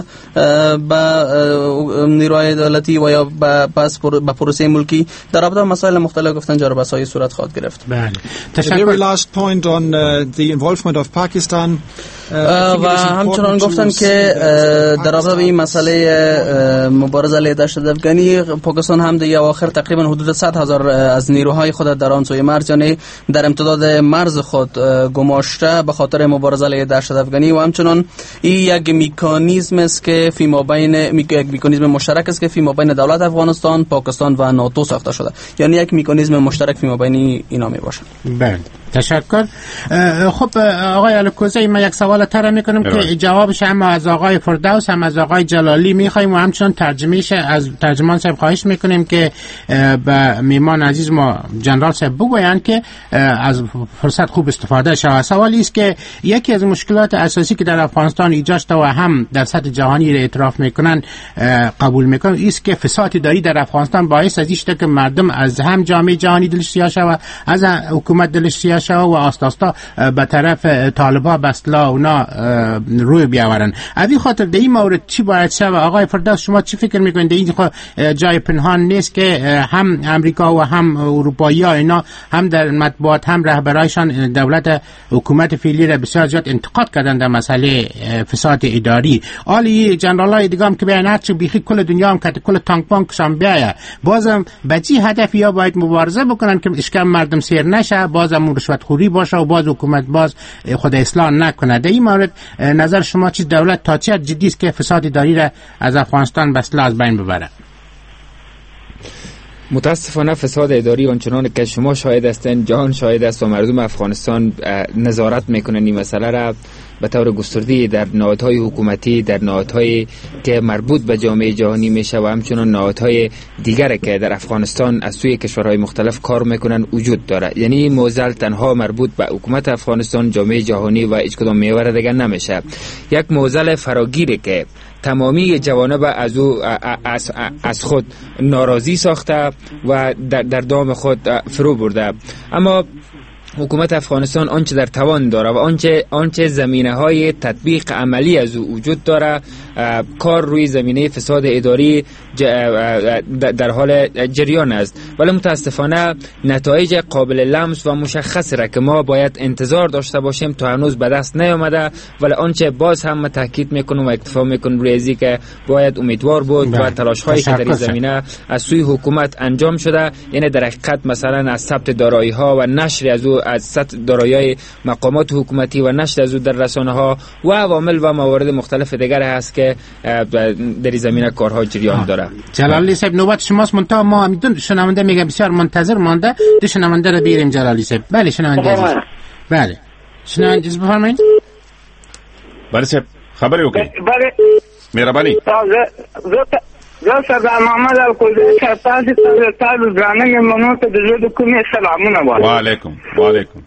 نیروهای دولتی و یا به پروسه ملکی، در رابطه با مسائل مختلف گفتن جر و بحث‌های صورت خواهد گرفت. بله. The very last point on the involvement of Pakistan. و همچنان گفتن که در رابطه با این مسئله مبارزه علیه دهشت افغانی، پاکستان هم در اواخر تقریبا حدود 100,000 از نیروهای خود در آن سوی مرز یعنی در امتداد مرز خود گماشته به خاطر مبارزه علیه دهشت افغانی و همچنان این یک مکانیزم است که فیما بین یک مکانیزم مشترک است که فیما بین دولت افغانستان، پاکستان و ناتو ساخته شده، یعنی یک مکانیزم مشترک فیما بین اینا می باشه. بله، تشکر. خب آقای الکوزی، من یک سوال طرح میکنم که جوابش هم از آقای فردوس هم از آقای جلالی میخوایم و همچنان ترجمهش از ترجمان صاحب خواهش میکنیم که به میمان عزیز ما جنرال صاحب بگویند که از فرصت خوب استفاده شود. سوالی است که یکی از مشکلات اساسی که در افغانستان ایجاد شده و هم در سطح جهانی را اعتراف میکنن قبول میکنن است که فساد اداری در افغانستان باعث از شده که مردم از هم جامعه جهانی دلش سیاه شود، از حکومت دلش سیاه شود و آستا به طرف طالبان بسلا اونا روی بیاورن. از این خاطر در این مورد چی باید شود؟ آقای فردوس شما چی فکر میکنید؟ این جای پنهان نیست که هم امریکا و هم اروپایی ها اینا هم در مطبوعات هم رهبرایشان دولت حکومت فعلی را بسیار زیاد انتقاد کردن در مسئله فساد اداری. حالی جنرال های دیگه هم که بیان هرچی بیخی کل دنیا هم که کل تانک بانکشان بیایه، بازم بچی هدفی ها باید مبارزه بکنن که اشکال مردم سیر نشه، بازم رشوت خوری باشه و باز حکومت باز خود اصلاح نکنه. در این مورد نظر شما چی؟ دولت تا چه جدی است که فساد اداری را از افغانستان به اصطلاح از بین ببره؟ متاسفانه فساد اداری آنچنان که شما شاهد هستین، جهان شاهد است و مردم افغانستان نظارت میکنن این مسئله را به طور گسترده در نهادهای حکومتی، در نهادهای که مربوط به جامعه جهانی میشه و همچنان نهادهای دیگر که در افغانستان از سوی کشورهای مختلف کار میکنن وجود داره. یعنی موزل تنها مربوط به حکومت افغانستان، جامعه جهانی و هیچ کدام محور دیگر نمیشه. یک موزل فراگیره که تمامی جوانب از خود ناراضی ساخته و در دام خود فرو برده. اما حکومت افغانستان آنچه در توان داره و آنچه زمینه های تطبیق عملی از او وجود داره، کار روی زمینه فساد اداری در حال جریان است، ولی متاسفانه نتایج قابل لمس و مشخص را که ما باید انتظار داشته باشیم تا هنوز به دست نیامده. ولی آنچه باز هم تاکید میکنم و اکتفا میکنم روی ازی که باید امیدوار بود و تلاش هایی که در این زمینه از سوی حکومت انجام شده، یعنی در حقیقت مثلا از ثبت دارایی ها و نشر از او، از ثبت دارایی مقامات حکومتی و نشر از او در رسانه ها و عوامل و موارد مختلف دیگر هست که در این زمینه کارها جریان داره. جلالی صاحب نوبت شماست، منتها ما هم شنونده میگه بسیار منتظر مانده، دو شنونده رو بیاریم. جلالی صاحب. بله شنونده عزیز. بله شنونده عزیز بفرمایید. بله صاحب خبری وکړئ. بله مهرباني. زه سردار محمد الکوزی صاحب تاسو درانه منو ته د زړه کومې سلامونه وایم. وعلیکم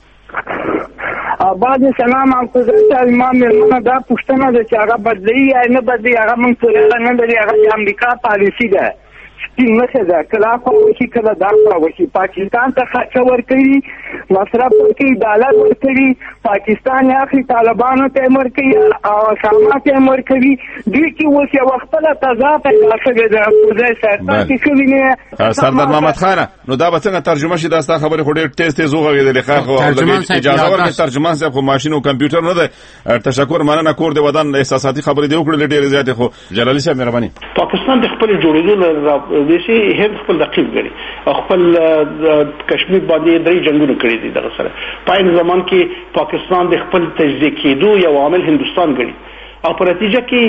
آباد سلام الکوزی صاحب. ما مېرمنه دا پوښتنه ده چې هغه بدلی یا نه بدلی، هغه موږ پورې نه لري، هغه د امریکا پالیسي ده. سپینمخه ده، کله خو وشي کله دا خو وشي. پاکستان ته خرچه ورکوي، مصرف ورکوي، ډالر ورکوي، پاکستان یې اخلي، طالبانو ته یې ورکوي او اسامه ته یې ورکوي. دوی کې اوس یوه خپله تضاد پیدا شوې ده. الکوزی صاحب تاسې ښه وینئ سردار محمد خانه، نو دا به څنګه ترجمه شي؟ دا ستا خبرې خو ډېر تیز وغږېدلې. خیر خو اجازه ورکړئ ترجمان صاحب، خو ماشین او کمپیوټر نه دی. تشکر، مننه. کور د ودان احساساتي خبرې دی وکړلې ډېرې زیاتې. خو جلالي صاحب مهرباني. پاکستان د خپل جوړېدو دیشي هند خپل رقیب ګڼي او خپل کشمیر باندې درې جنگونه کړي دي. دغه سره په عین زمان کې پاکستان د خپل تجزیه کېدو یو عامل هندوستان ګڼي او په نتیجه کې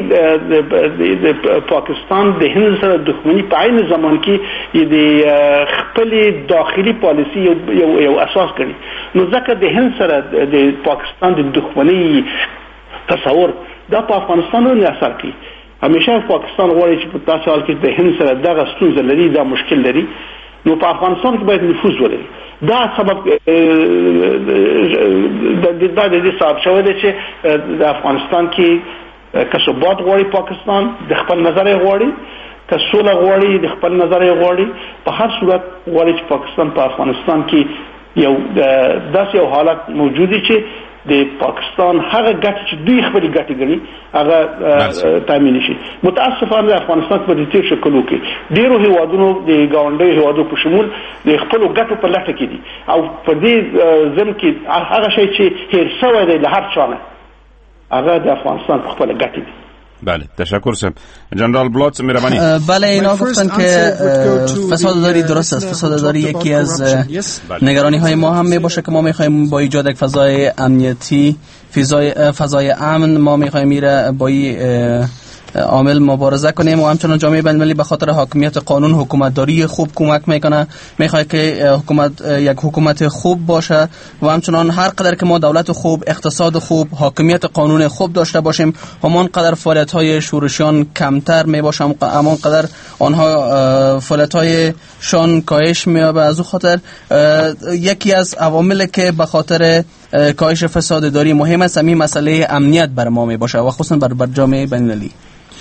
د پاکستان د هند سره دښمنی په عین زمان کې د خپل داخلي پالیسي یو اساس ګڼي. نو ځکه د هند سره د پاکستان د دښمنی تصور دا په افغانستان باندې اثر کوي. همیشه پاکستان غواړي چې په تاسو حال کې د هند سره دغه ستونزه لري، دا مشکل لري. نو په افغانستان کې باید نفوذ ولري. دا سبب د دې سبب شوی دی چې د افغانستان کې که ثبات غواړي پاکستان د خپل نظر غواړي، که سوله غواړي د خپل نظر غواړي، په هر صورت غواړي چې پاکستان په افغانستان کې یو داسې یو حالت موجودی چې د پاکستان هغه ګټې چې دوی خپل ګټې ګڼي هغه تامین شي. متاسفانه د افغانستان په دې تیر شکلو کې ډیرو هیوادونو د ګاونډي هیوادو په شمول د خپل ګټو په لټه کې دي او په دې ځم کې هغه شی چې هیر شوی دی له هر چا نه هغه د افغانستان په خپل ګټې دي. بله تشکر سم. جنرال بلاتس مهربانی. بله اینا گفتن که فساداری درست است. فساداری یکی از نگرانی های ما هم می باشه که ما میخوایم با ایجاد یک فضای امنیتی، فضای امن ما میخوایم میره با عامل مبارزه کنیم و همچنان جامعه بین‌المللی به خاطر حاکمیت قانون حکومتداری خوب کمک میکنه، میخواد که یک حکومت خوب باشه و همچنان هر قدر که ما دولت خوب، اقتصاد خوب، حاکمیت قانون خوب داشته باشیم همان قدر فعالیت‌های شورشیان کمتر میباشه، همان قدر آنها فعالیت‌هایشان کاهش مییابه. از اون خاطر یکی از عواملی که به خاطر کاهش فساد داری مهم است همین مسئله امنیت بر ما میباشه و خصوصا بر جامعه بین‌المللی.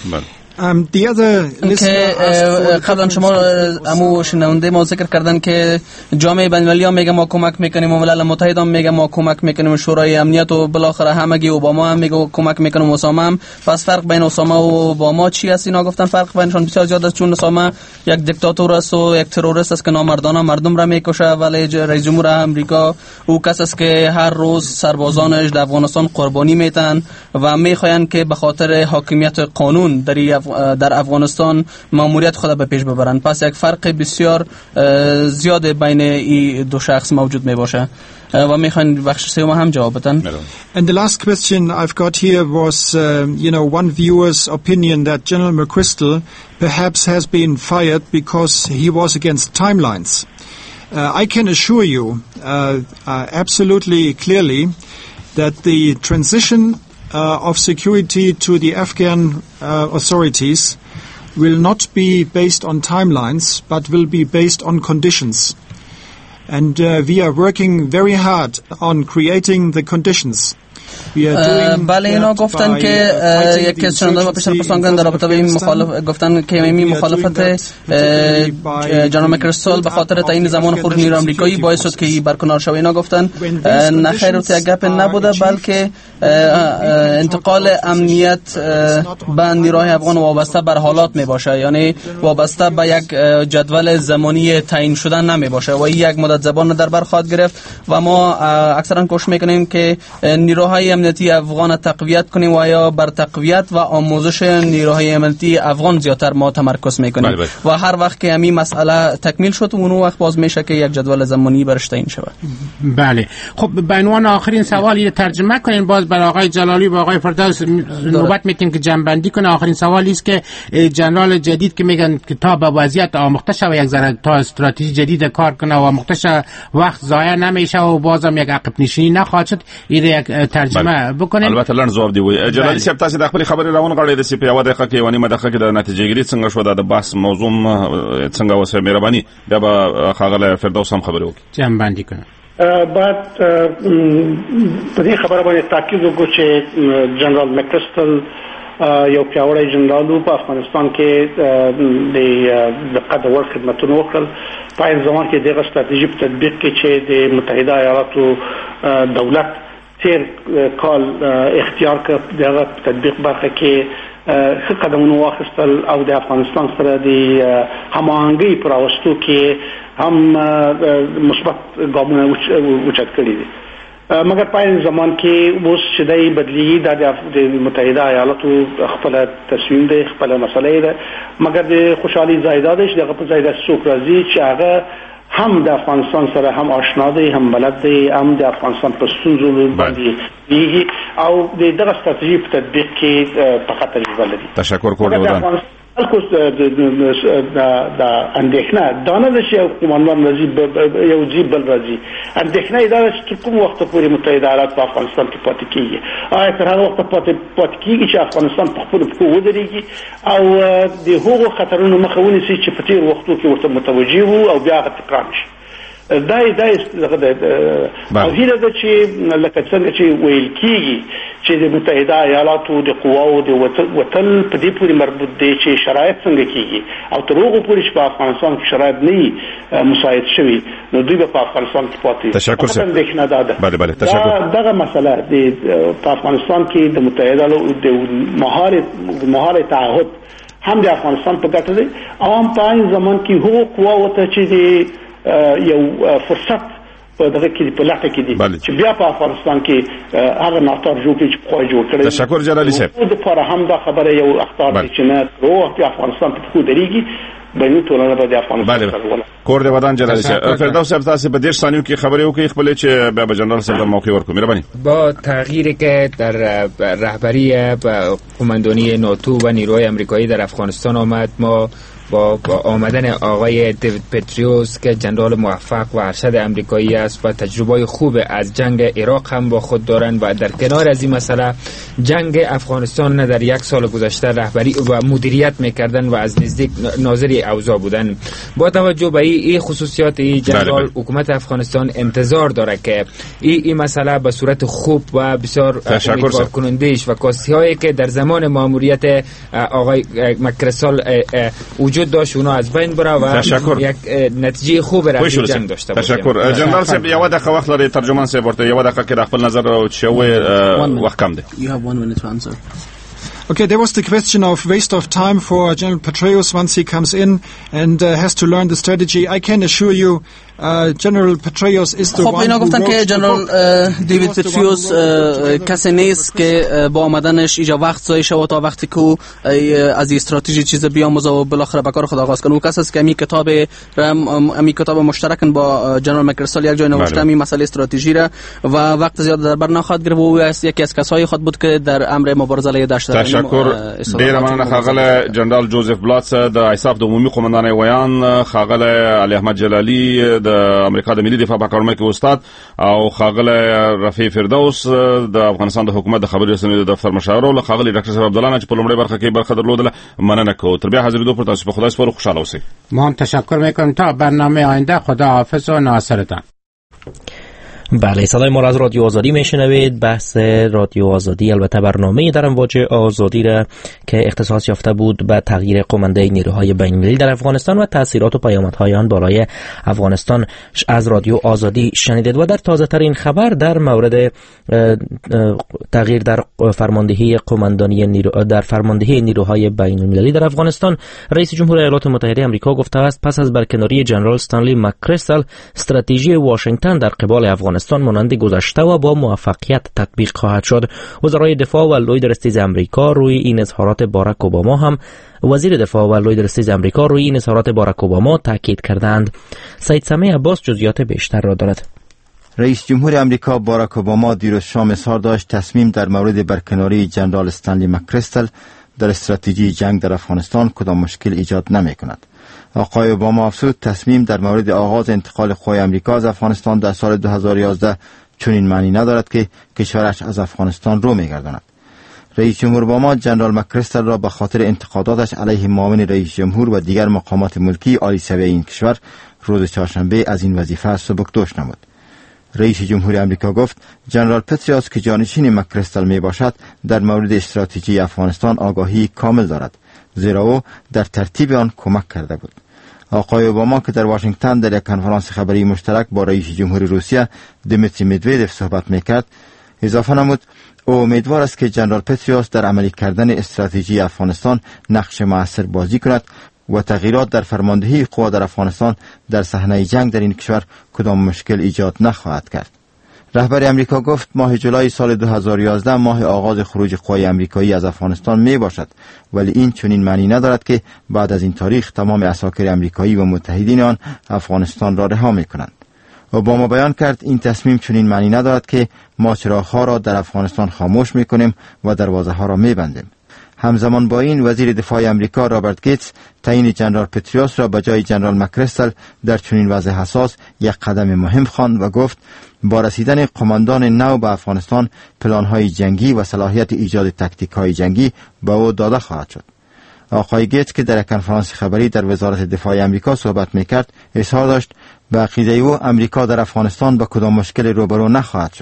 که قبلا شما امو شنونده ما ذکر کردن که جامعه بین‌المللی هم میگه ما کمک میکنیم و ملل متحد هم میگه ما کمک میکنیم، شورای امنیت و بالاخره همگی اوباما هم میگه کمک میکنیم، اسامه هم. پس فرق بین اسامه و اوباما چی است؟ اینا گفتن فرق بینشون بسیار زیاد است، چون اسامه یک دیکتاتور است و یک تروریست است که نامردانه مردم را میکشه، ولی رئیس جمهور امریکا او کس است که هر روز سربازانش در افغانستان قربانی میتن و میخواین که به خاطر حاکمیت قانون در افغانستان ماموریت خود به پیش ببرند. پس یک فرق بسیار زیاد بین این دو شخص موجود می باشه و میخواین بخش سوم هم جواب بدن. And the last question I've got here was one viewer's opinion that General McChrystal perhaps has been fired because he was against timelines. I can assure you absolutely clearly that the transition of security to the Afghan authorities will not be based on timelines but will be based on conditions. And we are working very hard on creating the conditions. بله اینا گفتن که یکی از شنونده ما پیش پرسان کردن در رابطه با این گفتن که این مخالفت جنرال مکریستال به خاطر تعیین زمان خروج نیروی آمریکایی باعث شد که برکنار شود. اینا گفتن نه خیر و گپ نبوده، بلکه انتقال امنیت به نیروهای افغان وابسته بر حالات می باشه، یعنی وابسته به یک جدول زمانی تعیین شدن نمی باشه و این یک مدت زبان در بر خواهد گرفت و ما اکثرا کوشش میکنیم که نیروهای امنیتی افغان تقویت کنیم و یا بر تقویت و آموزش نیروهای امنیتی افغان زیاتر ما تمرکز میکنیم و هر وقت که همین مسئله تکمیل شد اون وقت باز میشه که یک جدول زمانی برش تعیین شود. بله خب به عنوان آخرین سوالی ترجمه کنین باز برای آقای جلالی و آقای فردوس نوبت میتیم که جنبندی کنه. آخرین سوالی است که جنرال جدید که میگن که تا به وضعیت آموخته شود یک ذره تا استراتژی جدید کار کنه و آموخته شود وقت ضایع نمیشه و بازم یک عقب نشینی نخواهد شد. این یک ترجمه بکنیم. البته لن جواب دی وي. جلالي صاحب تاسو د خپل خبرې راون غړې د سی په یو دقیقه کې ونی مدخه کې د نتیجې ګری څنګه شو د بحث موضوع څنګه وسه مهرباني دا به خاغله فردوس هم خبرې وکړي. جنبندی کنه. بعد په دې خبره باندې تاکید وکړو چې جنرال مکریستل یو پیاوړی جنرال په افغانستان کې د قدر خدمتونو وکړل. په ځوان کې دغه ستراتیژي په تطبیق کې چې د متحده ایالاتو دولت تیر کال اختیار کړ دغه تطبیق برخه کې څه قدمونه واخیستل او د افغانستان سره د هماهنګۍ پر راوستو کې هم مثبت ګامونه اوچت کړي دي. مګر په زمان کې اوس چې دای بدلی د متحده ایالاتو خپل تصمیم دی، خپل مسله ده، مګر د خوشحالي زائداد چې دغه په زائداد څوک راځي چې هغه هم د افغانستان سره هم آشنا دی، هم بلد دی، هم د افغانستان په ستونزو باندې دیږي او د دغه ستراتیژي په تطبیق کې فقط تجربه لري. تشکر کوم خلکو د اندېښنه دا نه ده چې یو قوماندان راځي یو جیب بل راځي. اندېښنه دا ده چې تر کوم وخته پورې متحده ایالات په افغانستان کې پاتې کېږي. آیا تر هغه وخته پاتې کېږي چې افغانستان په خپلو پښو ودرېږي او د هغو خطرونو مخه ونیسي چې په تېرو وختو کې ورته متوجه وو او بیا هغه تکرار نه شي. دا او هیله ده چې لکه څنګه چې ویل کېږي چې د متحده ایالاتو د قواو د وتل په دې پورې مربوط دي چې شرایط څنګه کیږي او تر هغه پورې چې په افغانستان کې شرایط نه مساعد شوي نو دوی په افغانستان کې پاتې. تشکر سر. بله تشکر. دغه مسله په افغانستان کې د متحده ایالاتو د مهار تعهد هم د افغانستان په ګټه دی او هم په این زمان کې هغو قواو ته چې د یو فرصت په دغه کې په لټه کې دي چې بیا په افغانستان کې هغه ناتار جوړ کړي چې خو جوړ کړي. تشکر جلالي صاحب. د فار هم دا خبره یو اختار دي چې نه روح په افغانستان په خو دريږي بینو ټولنه په افغانستان سره کور دی ودان جلالي صاحب. فردوس صاحب تاسو په 10 ثانیو کې خبرې وکړئ خپل چې به جنرال صاحب موقع ورکړو. مهرباني. با تغییری که در رهبری قماندانی ناتو و نیروهای آمریکایی در افغانستان آمد، ما با آمدن آقای دیوید پتریوس که جنرال موفق و ارشد آمریکایی است و تجربه خوب از جنگ عراق هم با خود دارند و در کنار از این مسئله جنگ افغانستان در 1 سال گذشته رهبری و مدیریت میکردن و از نزدیک ناظر اوضاع بودن. با توجه به این خصوصیات جنرال حکومت افغانستان انتظار داره که این مسئله به صورت خوب و بسیار امیدوار کننده‌اش و کاستی‌هایی که در زمان ماموریت آقای مکرسال وجود داشت اونا از بین بره و یک نتیجه خوب را جنگ داشته باشه. تشکر. جنرال صاحب یو دقیقه وخت لري ترجمان صاحب ورته یو دقیقه کې خپل نظر او چوي وخت کم دی. You have 1 minute to answer. Okay, there was the question of waste of time for General Petraeus once he comes in and has to learn the strategy. I can assure you General Petraeus is the one اینا گفتن که جنرال دیوید پتریوس کسی نیست که با آمدنش اینجا وقت ضایع شود تا وقتی که از استراتژی چیز بیاموزه و بالاخره به کار خود آغاز کنه. او کسی است که امی کتاب مشترکن با جنرال مکرسال یک جای نوشته می مسئله استراتژی را و وقت زیاد در بر نخواهد گرفت و او یکی از کسایی خود بود که در امر مبارزه علیه داعش. تشکر. ډیر مننه خاغله جنرال جوزف بلاس د ایساف د عمومي قومندان ویان، خاغله علي احمد جلالي د امریکا د ملي دفاع په کارونه کې استاد او خاغله رفیع فردوس د افغانستان د حکومت د خبري رسنیو د دفتر مشاور او خاغله ډاکټر صاحب عبدالله چې په لومړی برخه کې برخه درلودله. مننه کوم. تر بیا حاضرېدو پر تاسو په خدای سپارو. خوشاله اوسئ. ما هم تشکر میکنم. تا برنامه آینده خدا حافظ و ناصرتان. بله، صدای ما را از رادیو آزادی میشنوید. بحث رادیو آزادی البته برنامه در امواج آزادی را که اختصاص یافته بود به تغییر قمانده نیروهای بین‌المللی در افغانستان و تاثیرات و پیامدهای آن برای افغانستان از رادیو آزادی شنیدید. و در تازه ترین خبر در مورد تغییر در فرماندهی فرماندهی نیروهای بین‌المللی در افغانستان، رئیس جمهور ایالات متحده آمریکا گفته است پس از برکناری جنرال استنلی مک‌کریستل استراتژی واشنگتن در قبال افغانستان مانند گذشته و با موفقیت تطبیق خواهد شد. وزرای دفاع و لوید رستیز آمریکا روی این اظهارات باراک اوباما هم وزیر دفاع و لوید رستیز آمریکا روی این اظهارات باراک اوباما تاکید کردند. سید سمیع عباس جزئیات بیشتر را دارد. رئیس جمهور آمریکا باراک اوباما دیروز شام اظهار داشت تصمیم در مورد برکناری جنرال استنلی مک‌کریستل در استراتژی جنگ در افغانستان کدام مشکل ایجاد نمی‌کند. آقای اوباما افزود تصمیم در مورد آغاز انتقال قوای آمریکا از افغانستان در سال 2011 چنین معنی ندارد که کشورش از افغانستان رو می‌گرداند. رئیس جمهور اوباما جنرال مک‌کریستل را به خاطر انتقاداتش علیه معاون رئیس جمهور و دیگر مقامات ملکی عالی سویه این کشور روز چهارشنبه از این وظیفه سبکدوش نمود. رئیس جمهور آمریکا گفت جنرال پتریوس که جانشین مک‌کریستل می باشد در مورد استراتژی افغانستان آگاهی کامل دارد، زیرا او در ترتیب آن کمک کرده بود. آقای اوباما که در واشنگتن در یک کنفرانس خبری مشترک با رئیس جمهور روسیه دیمیتری مدودوف صحبت میکرد اضافه نمود او امیدوار است که جنرال پتریوس در عملی کردن استراتژی افغانستان نقش مؤثر بازی کند و تغییرات در فرماندهی قوا در افغانستان در صحنه جنگ در این کشور کدام مشکل ایجاد نخواهد کرد. رهبر امریکا گفت ماه جولای سال 2011 ماه آغاز خروج قوای آمریکایی از افغانستان می باشد، ولی این چنین معنی ندارد که بعد از این تاریخ تمام عساکر آمریکایی و متحدین آن افغانستان را رها می کنند. اوباما بیان کرد این تصمیم چنین معنی ندارد که ما چراغ‌ها را در افغانستان خاموش می کنیم و دروازه‌ها را می بندیم. همزمان با این وزیر دفاع آمریکا رابرت گیتس تعیین جنرال پتریوس را به جای جنرال مک‌کریستل در چنین وضع حساس یک قدم مهم خواند و گفت با رسیدن قماندان نو به افغانستان پلان‌های جنگی و صلاحیت ایجاد تاکتیک‌های جنگی به او داده خواهد شد. آقای گیتس که در کنفرانس خبری در وزارت دفاع آمریکا صحبت می‌کرد اظهار داشت به عقیده او آمریکا در افغانستان با کدام مشکل روبرو نخواهد شد.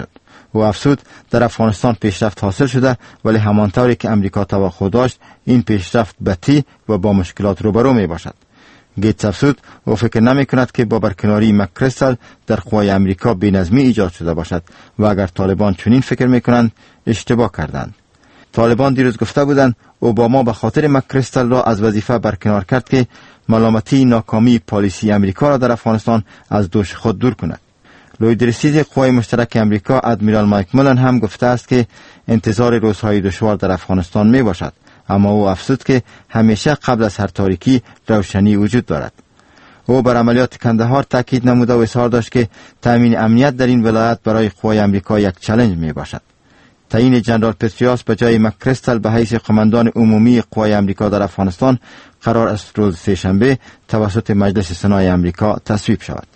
و افزود در افغانستان پیشرفت حاصل شده، ولی همانطوری که امریکا توقع داشت این پیشرفت بطیء و با مشکلات روبرو می باشد. گیتس افزود او فکر نمی کند که با برکناری مک‌کریستل در قوای امریکا بی‌نظمی ایجاد شده باشد و اگر طالبان چنین فکر می کنند اشتباه کردند. طالبان دیروز گفته بودند اوباما به خاطر مک‌کریستل را از وظیفه برکنار کرد که ملامتی ناکامی پالیسی امریکا را در افغانستان از دوش خود دور کند. لوید رسید قوای مشترک امریکا ادمیرال مایک ملن هم گفته است که انتظار روزهای دشوار در افغانستان می باشد، اما او افزود که همیشه قبل از هر تاریکی روشنی وجود دارد. او بر عملیات کندهار تاکید نموده و اظهار داشت که تامین امنیت در این ولایت برای قوای امریکا یک چالش می باشد. تعیین جنرال پتریاس به جای مک‌کریستل به حیث قماندان عمومی قوای امریکا در افغانستان قرار است روز سه‌شنبه توسط مجلس سنای امریکا تصویب شود.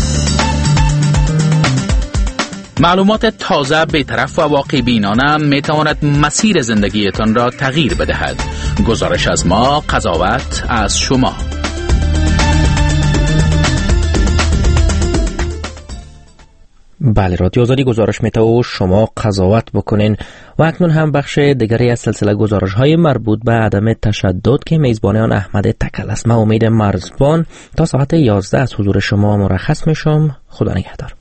معلومات تازه بی‌طرف و واقع بینانه می تواند مسیر زندگیتان را تغییر بدهد. گزارش از ما، قضاوت از شما. بله، رادیو آزادی گزارش میته و شما قضاوت بکنین. و اکنون هم بخش دیگری از سلسله گزارش های مربوط به عدم تشدد که میزبان آن احمد تکل است. من امید مرزبان تا ساعت 11 از حضور شما مرخص میشم. خدا نگهدار.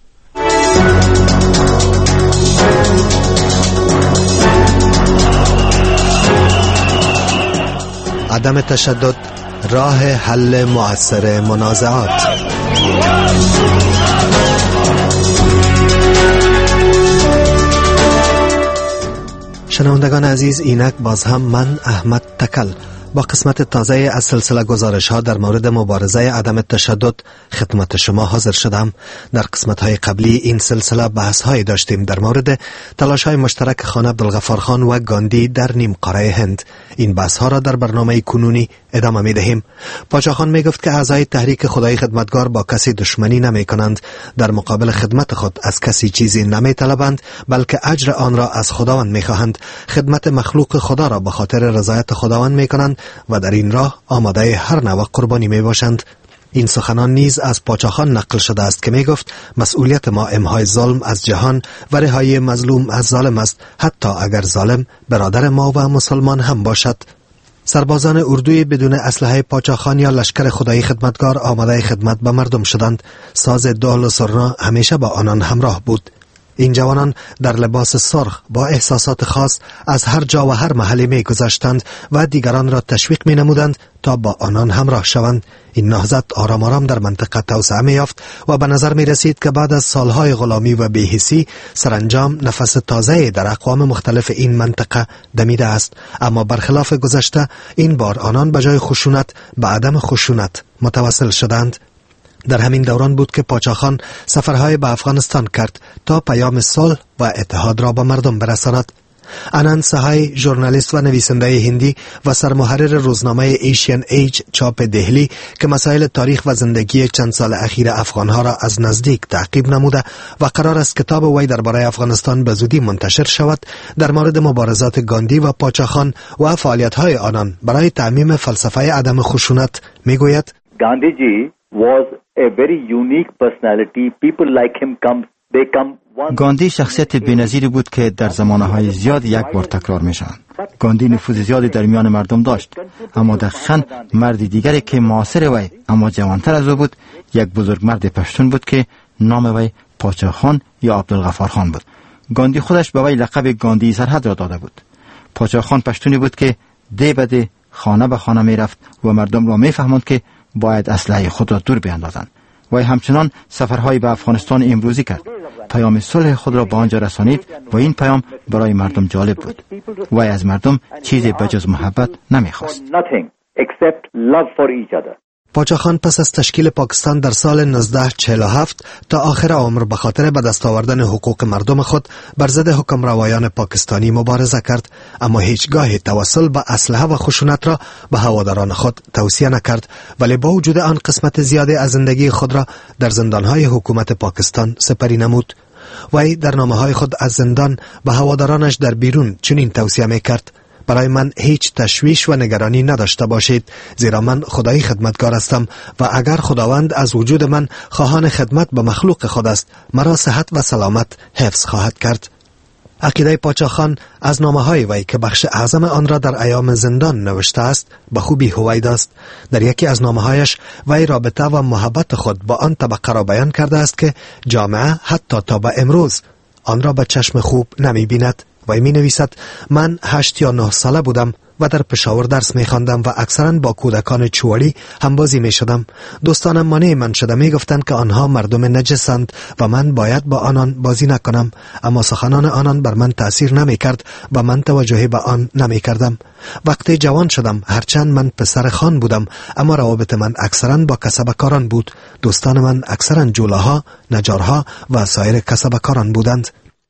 عدم تشدد، راه حل مؤثر منازعات. شنوندگان عزیز، اینک باز هم من احمد تکل با قسمت تازه از سلسله گزارش ها در مورد مبارزه عدم تشدد خدمت شما حاضر شدم. در قسمت های قبلی این سلسله بحث های داشتیم در مورد تلاش های مشترک خان عبدالغفار خان و گاندی در نیم قاره هند. این بحث ها را در برنامه کنونی ادامه می دهیم. پاچا خان می گفت که اعضای تحریک خدای خدمتگار با کسی دشمنی نمی کنند، در مقابل خدمت خود از کسی چیزی نمی طلبند، بلکه اجر آن را از خداوند می خواهند. خدمت مخلوق خدا را به خاطر رضایت خداوند می کنند و در این راه آماده هر نوع قربانی می باشند. این سخنان نیز از پاچا خان نقل شده است که می گفت مسئولیت ما امهای ظلم از جهان و رهایی مظلوم از ظالم است، حتی اگر ظالم برادر ما و مسلمان هم باشد. سربازان اردوی بدون اسلحه پاچا خان یا لشکر خدای خدمتگار آماده خدمت به مردم شدند. ساز دهل و سرنا همیشه با آنان همراه بود. این جوانان در لباس سرخ با احساسات خاص از هر جا و هر محلی می گذشتند و دیگران را تشویق می نمودند تا با آنان همراه شوند. این نهضت آرام آرام در منطقه توسعه می یافت و به نظر می رسید که بعد از سالهای غلامی و بی‌حسی سرانجام نفس تازه در اقوام مختلف این منطقه دمیده است. اما برخلاف گذشته این بار آنان به جای خشونت به عدم خشونت متوسل شدند. در همین دوران بود که پاچا خان سفرهای به افغانستان کرد تا پیام صلح و اتحاد را به مردم برساند. آنند سهای، ژورنالیست و نویسنده هندی و سرمحرر روزنامه ایشین ایج چاپ دهلی که مسائل تاریخ و زندگی چند سال اخیر افغانها را از نزدیک تعقیب نموده و قرار است کتاب وی درباره افغانستان به زودی منتشر شود، در مورد مبارزات گاندی و پاچا خان و فعالیت‌های آنان برای تعمیم فلسفه عدم خشونت میگوید: گاندی جی was a very unique personality. People like him come. گاندی شخصیت بی‌نظیری بود که در زمانه‌های زیاد یک بار تکرار می‌شوند. گاندی نفوذ زیادی در میان مردم داشت، اما دقیقاً مرد دیگری که معاصر وی اما جوانتر از او بود، یک بزرگ مرد پشتون بود که نام وی پاچا خان یا عبدالغفار خان بود. گاندی خودش به وی لقب گاندی سرحد را داده بود. پاچا خان پشتونی بود که ده به ده، خانه به خانه می‌رفت و مردم را می‌فهماند که باید اسلحه خود را دور بیاندازند. وی همچنان سفرهای به افغانستان امروزی کرد. پیام صلح خود را به آنجا رسانید و این پیام برای مردم جالب بود. وی از مردم چیزی بجز محبت نمیخواست. پاچا خان پس از تشکیل پاکستان در سال 1947 تا آخر عمر به خاطر به دست آوردن حقوق مردم خود بر ضد حکمروایان پاکستانی مبارزه کرد، اما هیچگاه توسل به اسلحه و خشونت را به هواداران خود توصیه نکرد، ولی با وجود آن قسمت زیادی از زندگی خود را در زندانهای حکومت پاکستان سپری نمود. وی در نامه‌های خود از زندان به هوادارانش در بیرون چنین توصیه می‌کرد: برای من هیچ تشویش و نگرانی نداشته باشید، زیرا من خدای خدمتگار هستم و اگر خداوند از وجود من خواهان خدمت به مخلوق خود است، مرا صحت و سلامت حفظ خواهد کرد. عقیده پاچا خان از نامه‌های وی که بخش اعظم آن را در ایام زندان نوشته است به خوبی هویدا است. در یکی از نامه‌هایش وی رابطه و محبت خود با آن طبقه را بیان کرده است که جامعه حتی تا به امروز آن را به چشم خوب نمی بیند. وی می نویسد: من 8 یا 9 ساله بودم و در پشاور درس می خواندم و اکثرا با کودکان چواری همبازی می شدم. دوستانم مانع من شده، می گفتند که آنها مردم نجسند و من باید با آنان بازی نکنم، اما سخنان آنان بر من تأثیر نمی کرد و من توجهی به آن نمی کردم. وقتی جوان شدم، هرچند من پسر خان بودم، اما روابط من اکثرا با کسبکاران بود. دوستان من اکثرا جولاها، نجارها و سایر کسبکاران بودند.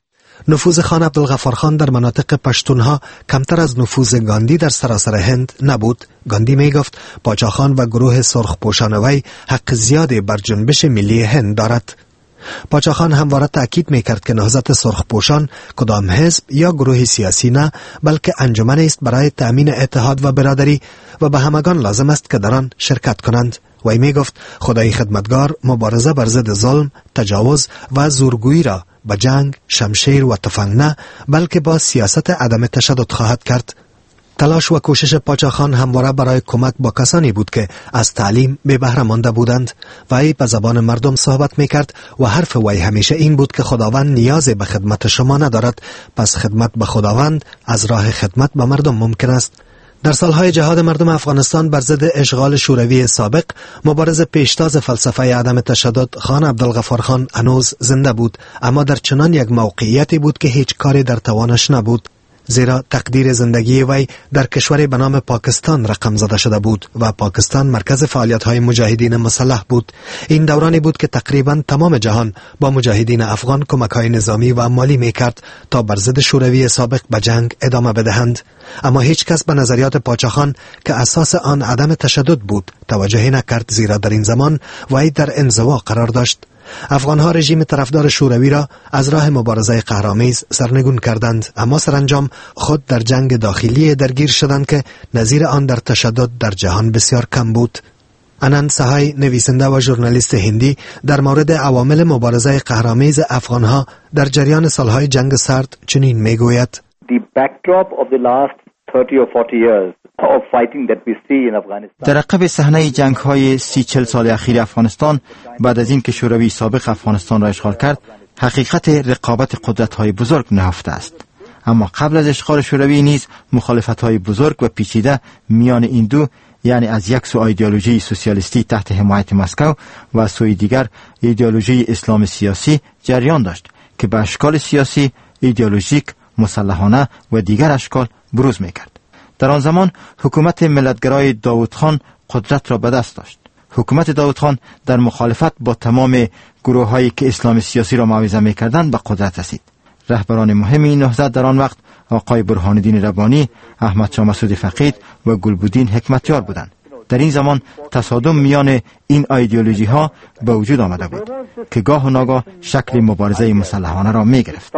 نفوذ خان عبدالغفار خان در مناطق پشتونها کمتر از نفوذ گاندی در سراسر هند نبود. گاندی می گفت پاچا خان و گروه سرخ پوشان وی حق زیادی بر جنبش ملی هند دارد. پاچا خان همواره تأکید می کرد که نهضت سرخ پوشان کدام حزب یا گروه سیاسی نه، بلکه انجمن است برای تأمین اتحاد و برادری و به همگان لازم است که در آن شرکت کنند. وی می گفت خدای خدمتگار مبارزه بر ضد ظلم، تجاوز و زورگویی را با جنگ، شمشیر و تفنگ نه، بلکه با سیاست عدم تشدد خواهد کرد. تلاش و کوشش پاچا خان همواره برای کمک با کسانی بود که از تعلیم بی بهره مانده بودند. وی به زبان مردم صحبت می کرد و حرف وی همیشه این بود که خداوند نیازی به خدمت شما ندارد، پس خدمت به خداوند از راه خدمت به مردم ممکن است. در سالهای جهاد مردم افغانستان بر ضد اشغال شوروی سابق، مبارز پیشتاز فلسفه عدم تشدد خان عبدالغفار خان هنوز زنده بود، اما در چنان یک موقعیتی بود که هیچ کاری در توانش نبود، زیرا تقدیر زندگی وی در کشوری به نام پاکستان رقم زده شده بود و پاکستان مرکز فعالیت‌های مجاهدین مسلح بود. این دورانی بود که تقریبا تمام جهان با مجاهدین افغان کمک‌های نظامی و مالی می‌کرد تا بر ضد شوروی سابق به جنگ ادامه بدهند، اما هیچ کس به نظریات پاچا خان که اساس آن عدم تشدد بود توجهی نکرد، زیرا در این زمان وی در انزوا قرار داشت. افغانها رژیم طرفدار شوروی را از راه مبارزه قهرآمیز سرنگون کردند، اما سرانجام خود در جنگ داخلی درگیر شدند که نظیر آن در تشدد در جهان بسیار کم بود. انند سهای، نویسنده و ژورنالیست هندی، در مورد عوامل مبارزه قهرآمیز افغانها در جریان سالهای جنگ سرد چنین میگوید: The backdrop of the last 30 or 40 years of fighting that we see in Afghanistan. در عقب صحنه جنگ‌های 30-40 سال اخیر افغانستان بعد از اینکه شوروی سابق افغانستان را اشغال کرد، حقیقت رقابت قدرت‌های بزرگ نهفته است. اما قبل از اشغال شوروی نیز مخالفت‌های بزرگ و پیچیده میان این دو، یعنی از یک سو ایدئولوژی سوسیالیستی تحت حمایت مسکو و از سوی دیگر ایدئولوژی اسلام سیاسی جریان داشت که به اشکال سیاسی، ایدئولوژیک، مسلحانه و دیگر اشکال بروز می‌کرد. در آن زمان حکومت ملتگرای داود خان قدرت را به دست داشت. حکومت داود خان در مخالفت با تمام گروه‌هایی که اسلام سیاسی را موعظه می‌کردند به قدرت رسید. رهبران مهم این نهضت در آن وقت آقای برهان الدین ربانی، احمد شاه مسعود فقید و گلبدین حکمتیار بودند. در این زمان تصادم میان این ایدئولوژی ها به وجود آمده بود که گاه و ناگاه شکل مبارزه مسلحانه را می‌گرفت.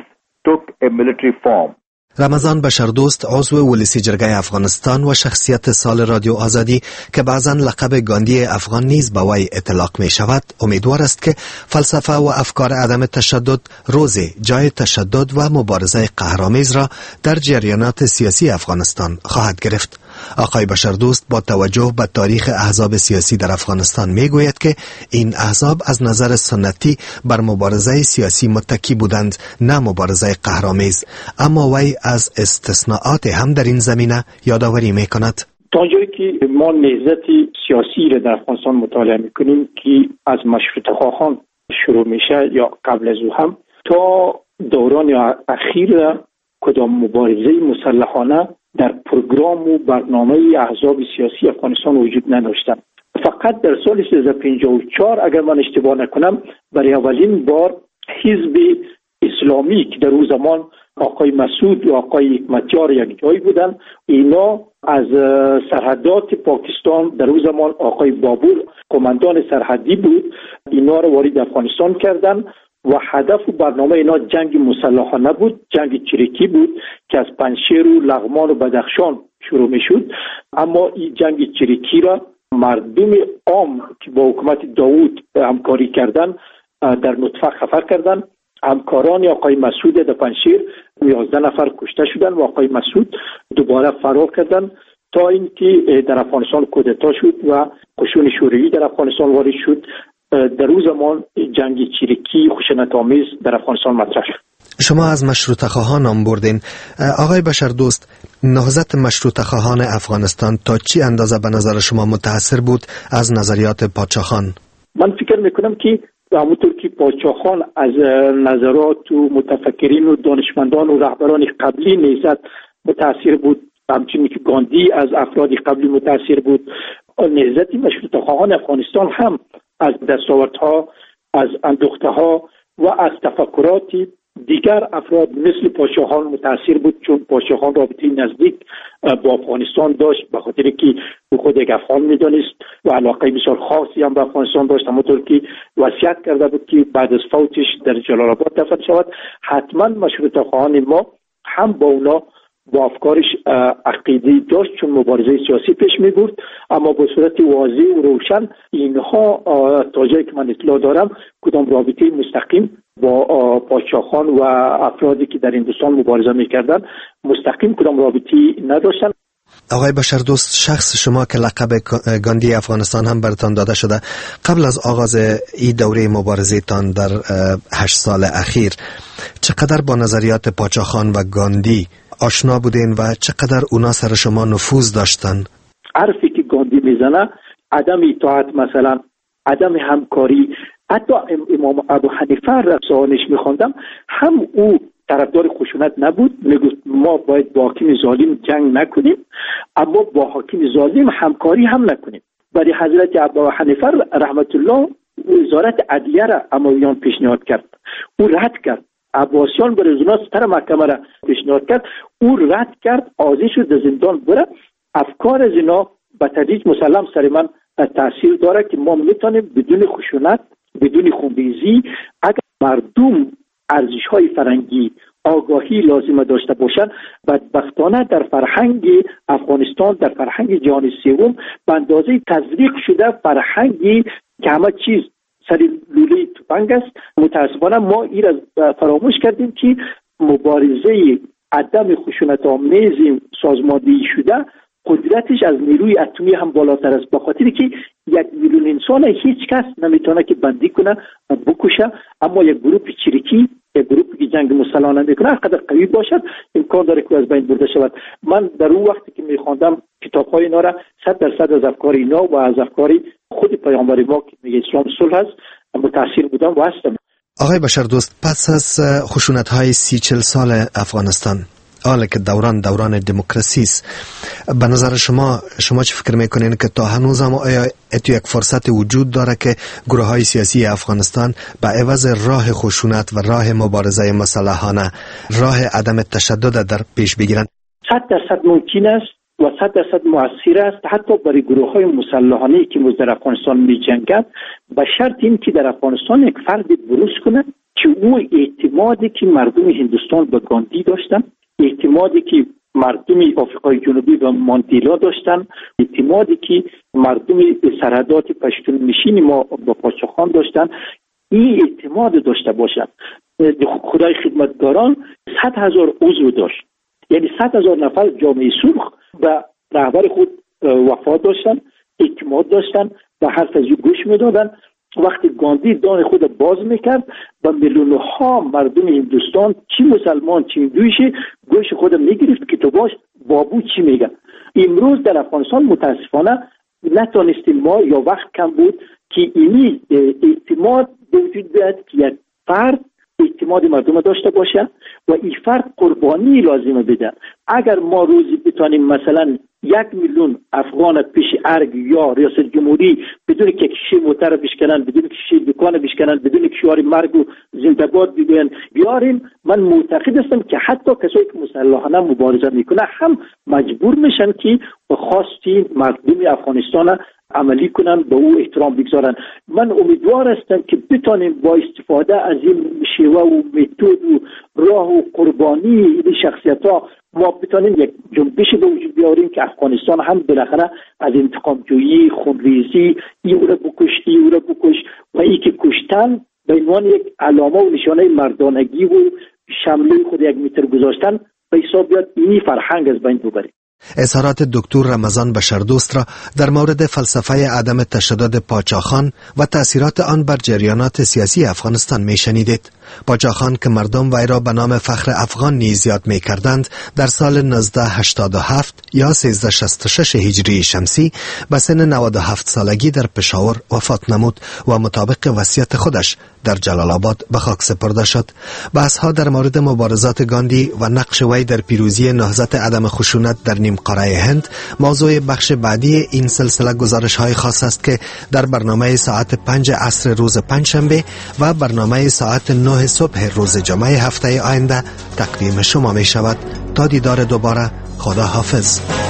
رمضان بشردوست، عضو ولسی جرگه افغانستان و شخصیت سال رادیو آزادی که بعضا لقب گاندی افغان نیز به وی اطلاق می شود، امیدوار است که فلسفه و افکار عدم تشدد روزی جای تشدد و مبارزه قهرآمیز را در جریانات سیاسی افغانستان خواهد گرفت. آقای بشردوست با توجه به تاریخ احزاب سیاسی در افغانستان می گوید که این احزاب از نظر سنتی بر مبارزه سیاسی متکی بودند، نه مبارزه قهرآمیز، اما وی از استثناءات هم در این زمینه یادآوری می کند. تا جایی که ما نهضت سیاسی را در افغانستان مطالعه می کنیم که از مشروطه خواهان شروع میشه یا قبل از او هم تا دوران اخیر کدام مبارزه مسلحانه در پروگرام و برنامه احزاب سیاسی افغانستان وجود نداشتند. فقط در سال 1354 اگر من اشتباه نکنم برای اولین بار حزب اسلامی که در اون زمان آقای مسعود و آقای حکمتیار یک جایی بودن، اینا از سرحدات پاکستان در اون زمان آقای بابور قماندان سرحدی بود، اینا رو وارد افغانستان کردن و هدف و برنامه اینا جنگ مسلحانه بود، جنگ چریکی بود که از پنجشیر و لغمان و بدخشان شروع می شد. اما این جنگ چریکی را مردم عام که با حکومت داوود همکاری کردن در نطفه خفر کردن همکاران آقای مسعود در پنجشیر 11 نفر کشته شدند و آقای مسعود دوباره فرار کردند تا اینکه در افغانستان کودتا شد و قشون شوروی در افغانستان وارد شد. در اون زمان جنگ چریکی خشونت‌آمیز در افغانستان مطرح شد. شما از مشروطه خواهان نام بردین. آقای بشردوست، نهضت مشروطه خواهان افغانستان تا چی اندازه به نظر شما متاثر بود از نظریات پادشاهان؟ من فکر میکنم که همونطور که پادشاهان از نظرات و متفکرین و دانشمندان و رهبران قبلی نهضت متاثر بود، همچنین که گاندی از افراد قبلی متاثر بود، نهضت مشروطه خواهان افغانستان هم از دستاوردها، از اندوخته‌ها و از تفکرات دیگر افراد مثل پادشاهان متاثر بود، چون پادشاهان رابطه نزدیک با افغانستان داشت، به خاطر که خود یک افغان میدانست و علاقه بسیار خاصی هم به افغانستان داشت، همونطور که وصیت کرده بود که بعد از فوتش در جلال آباد دفن شود. حتما مشروطه خواهان ما هم با اونا با افکارش عقیدی داشت، چون مبارزه سیاسی پیش می برد، اما به صورت واضح و روشن اینها تا جایی که من اطلاع دارم کدام رابطه مستقیم با پادشاهان و افرادی که در هندوستان مبارزه میکردن مستقیم کدام رابطی نداشتن. آقای بشردوست، شخص شما که لقب گاندی افغانستان هم برتان داده شده، قبل از آغاز این دوره مبارزه تان در 8 سال اخیر چقدر با نظریات پادشاهان و گاندی آشنا بودین و چقدر اونا سر شما نفوذ داشتن؟ حرفی که گاندی میزنه عدم اطاعت، مثلا عدم همکاری، حتی امام ابو حنیفه را سوانش میخوندم هم او طرفدار خشونت نبود، میگفت ما باید با حاکم ظالم جنگ نکنیم اما با حاکم ظالم همکاری هم نکنیم. برای حضرت ابو حنیفه رحمت الله وزارت عدلیه را امویان پیشنهاد کرد، او رد کرد. عباسیان برای اونا ستر محکمه را پیشنهاد کرد، او رد کرد، آزاد شد، در زندان بره. افکار از اینا به تدریج مسلم سر من تاثیر داره که ما میتونیم بدون خشونت، بدون خونریزی، اگر مردم ارزش‌های فرهنگی آگاهی لازم داشته باشند، بدبختانه در فرهنگ افغانستان، در فرهنگ جهان سوم به اندازه تزریق شده فرهنگی که همه چیز سر لوله تفنگ است. متاسفانه ما این را فراموش کردیم که مبارزه عدم خشونت‌آمیز سازماندهی شده قدرتش از نیروی اتمی هم بالاتر است، به خاطری که 1 میلیون انسان هیچ کس نمیتونه که بندی کنه و بکشه، اما یک گروه چریکی، یک گروهی که جنگ مسلحانه میکنه هر قدر قوی باشد امکان داره که از بین برده شود. من در اون وقتی که میخواندم کتاب‌های اینا را 100% از افکار اینا و از افکار خود پیامبر ما که میگه اسلام صلح است متاثر بودم و هستم. آقای بشردوست، پس از خشونت‌های 30-40 سال افغانستان، حالا که دوران دموکراسی است، به نظر شما چه فکر میکنین که تا هنوز هم آیا یک فرصت وجود داره که گروه‌های سیاسی افغانستان به عوض راه خشونت و راه مبارزه مسلحانه راه عدم تشدد در پیش بگیرن؟ 100% ممکن است و 100% مؤثر است، حتی برای گروه‌های مسلحانه‌ای که در افغانستان می‌جنگند، به شرط این که در افغانستان یک فرد بروز کنه که او اعتمادی که مردم هندوستان به گاندی داشتن، اعتمادی که مردم آفریقای جنوبی و ماندیلا داشتن، اعتمادی که مردم سرحدات پشتون نشین ما با پادشاهان داشتن، این اعتماد داشته باشند. خدای خدمتگاران 100,000 عضو داشت، یعنی 100,000 نفر جامعه سرخ به رهبر خود وفا داشتن، اعتماد داشتن و حرف از گوش میدادن. وقتی گاندی دان خود باز میکرد و میلیون‌ها مردم هندوستان، چی مسلمان چی هندویی، گوش خود میگرفت که تو باش بابو چی میگه. امروز در افغانستان متاسفانه نتونستیم ما، یا وقت کم بود که اینی اعتماد وجود بیاد که یک فرد اعتماد مردم داشته باشه و این فرد قربانی لازم بده. اگر ما روزی بتانیم مثلا 1 میلیون افغان پیش ارگ یا ریاست جمهوری بدون که کشی موتر بشکنن، بدون کشی دکان بشکنن، بدون که شعار مرگ و زنده باد بگوین بیاریم، من معتقد هستم که حتی کسایی که مسلحانه مبارزه میکنه هم مجبور میشن که به خواستی مردم افغانستان عملی کنن، به او احترام بگذارن. من امیدوار هستم که بتانیم با استفاده از این شیوه و متد و راه و قربانی این شخصیت ها ما بتانیم یک جنبش به وجود بیاریم که افغانستان هم بالاخره از انتقام جویی، خونریزی، این را بکش و این که کشتن به عنوان یک علامه و نشانه مردانگی و شمله خود یک متر گذاشتن به حساب بیاد، این فرهنگ از بین ببره. اظهارات دکتر رمضان بشردوست را در مورد فلسفه عدم تشدد پاچاخان و تأثیرات آن بر جریانات سیاسی افغانستان می شنیدید. پاچاخان که مردم وی را به نام فخر افغان نیز یاد می کردند، در سال 1987 یا 1366 هجری شمسی به سن 97 سالگی در پشاور وفات نمود و مطابق وصیت خودش در جلال آباد به خاک سپرده شد. بحث‌ها در مورد مبارزات گاندی و نقش وی در پیروزی نهضت عدم خشونت در نیم قاره هند موضوع بخش بعدی این سلسله گزارش‌های خاص است که در برنامه ساعت 5 عصر روز پنجشنبه و برنامه ساعت 9 صبح روز جمعه هفته آینده تقدیم شما می شود. تا دیدار دوباره، خدا حافظ.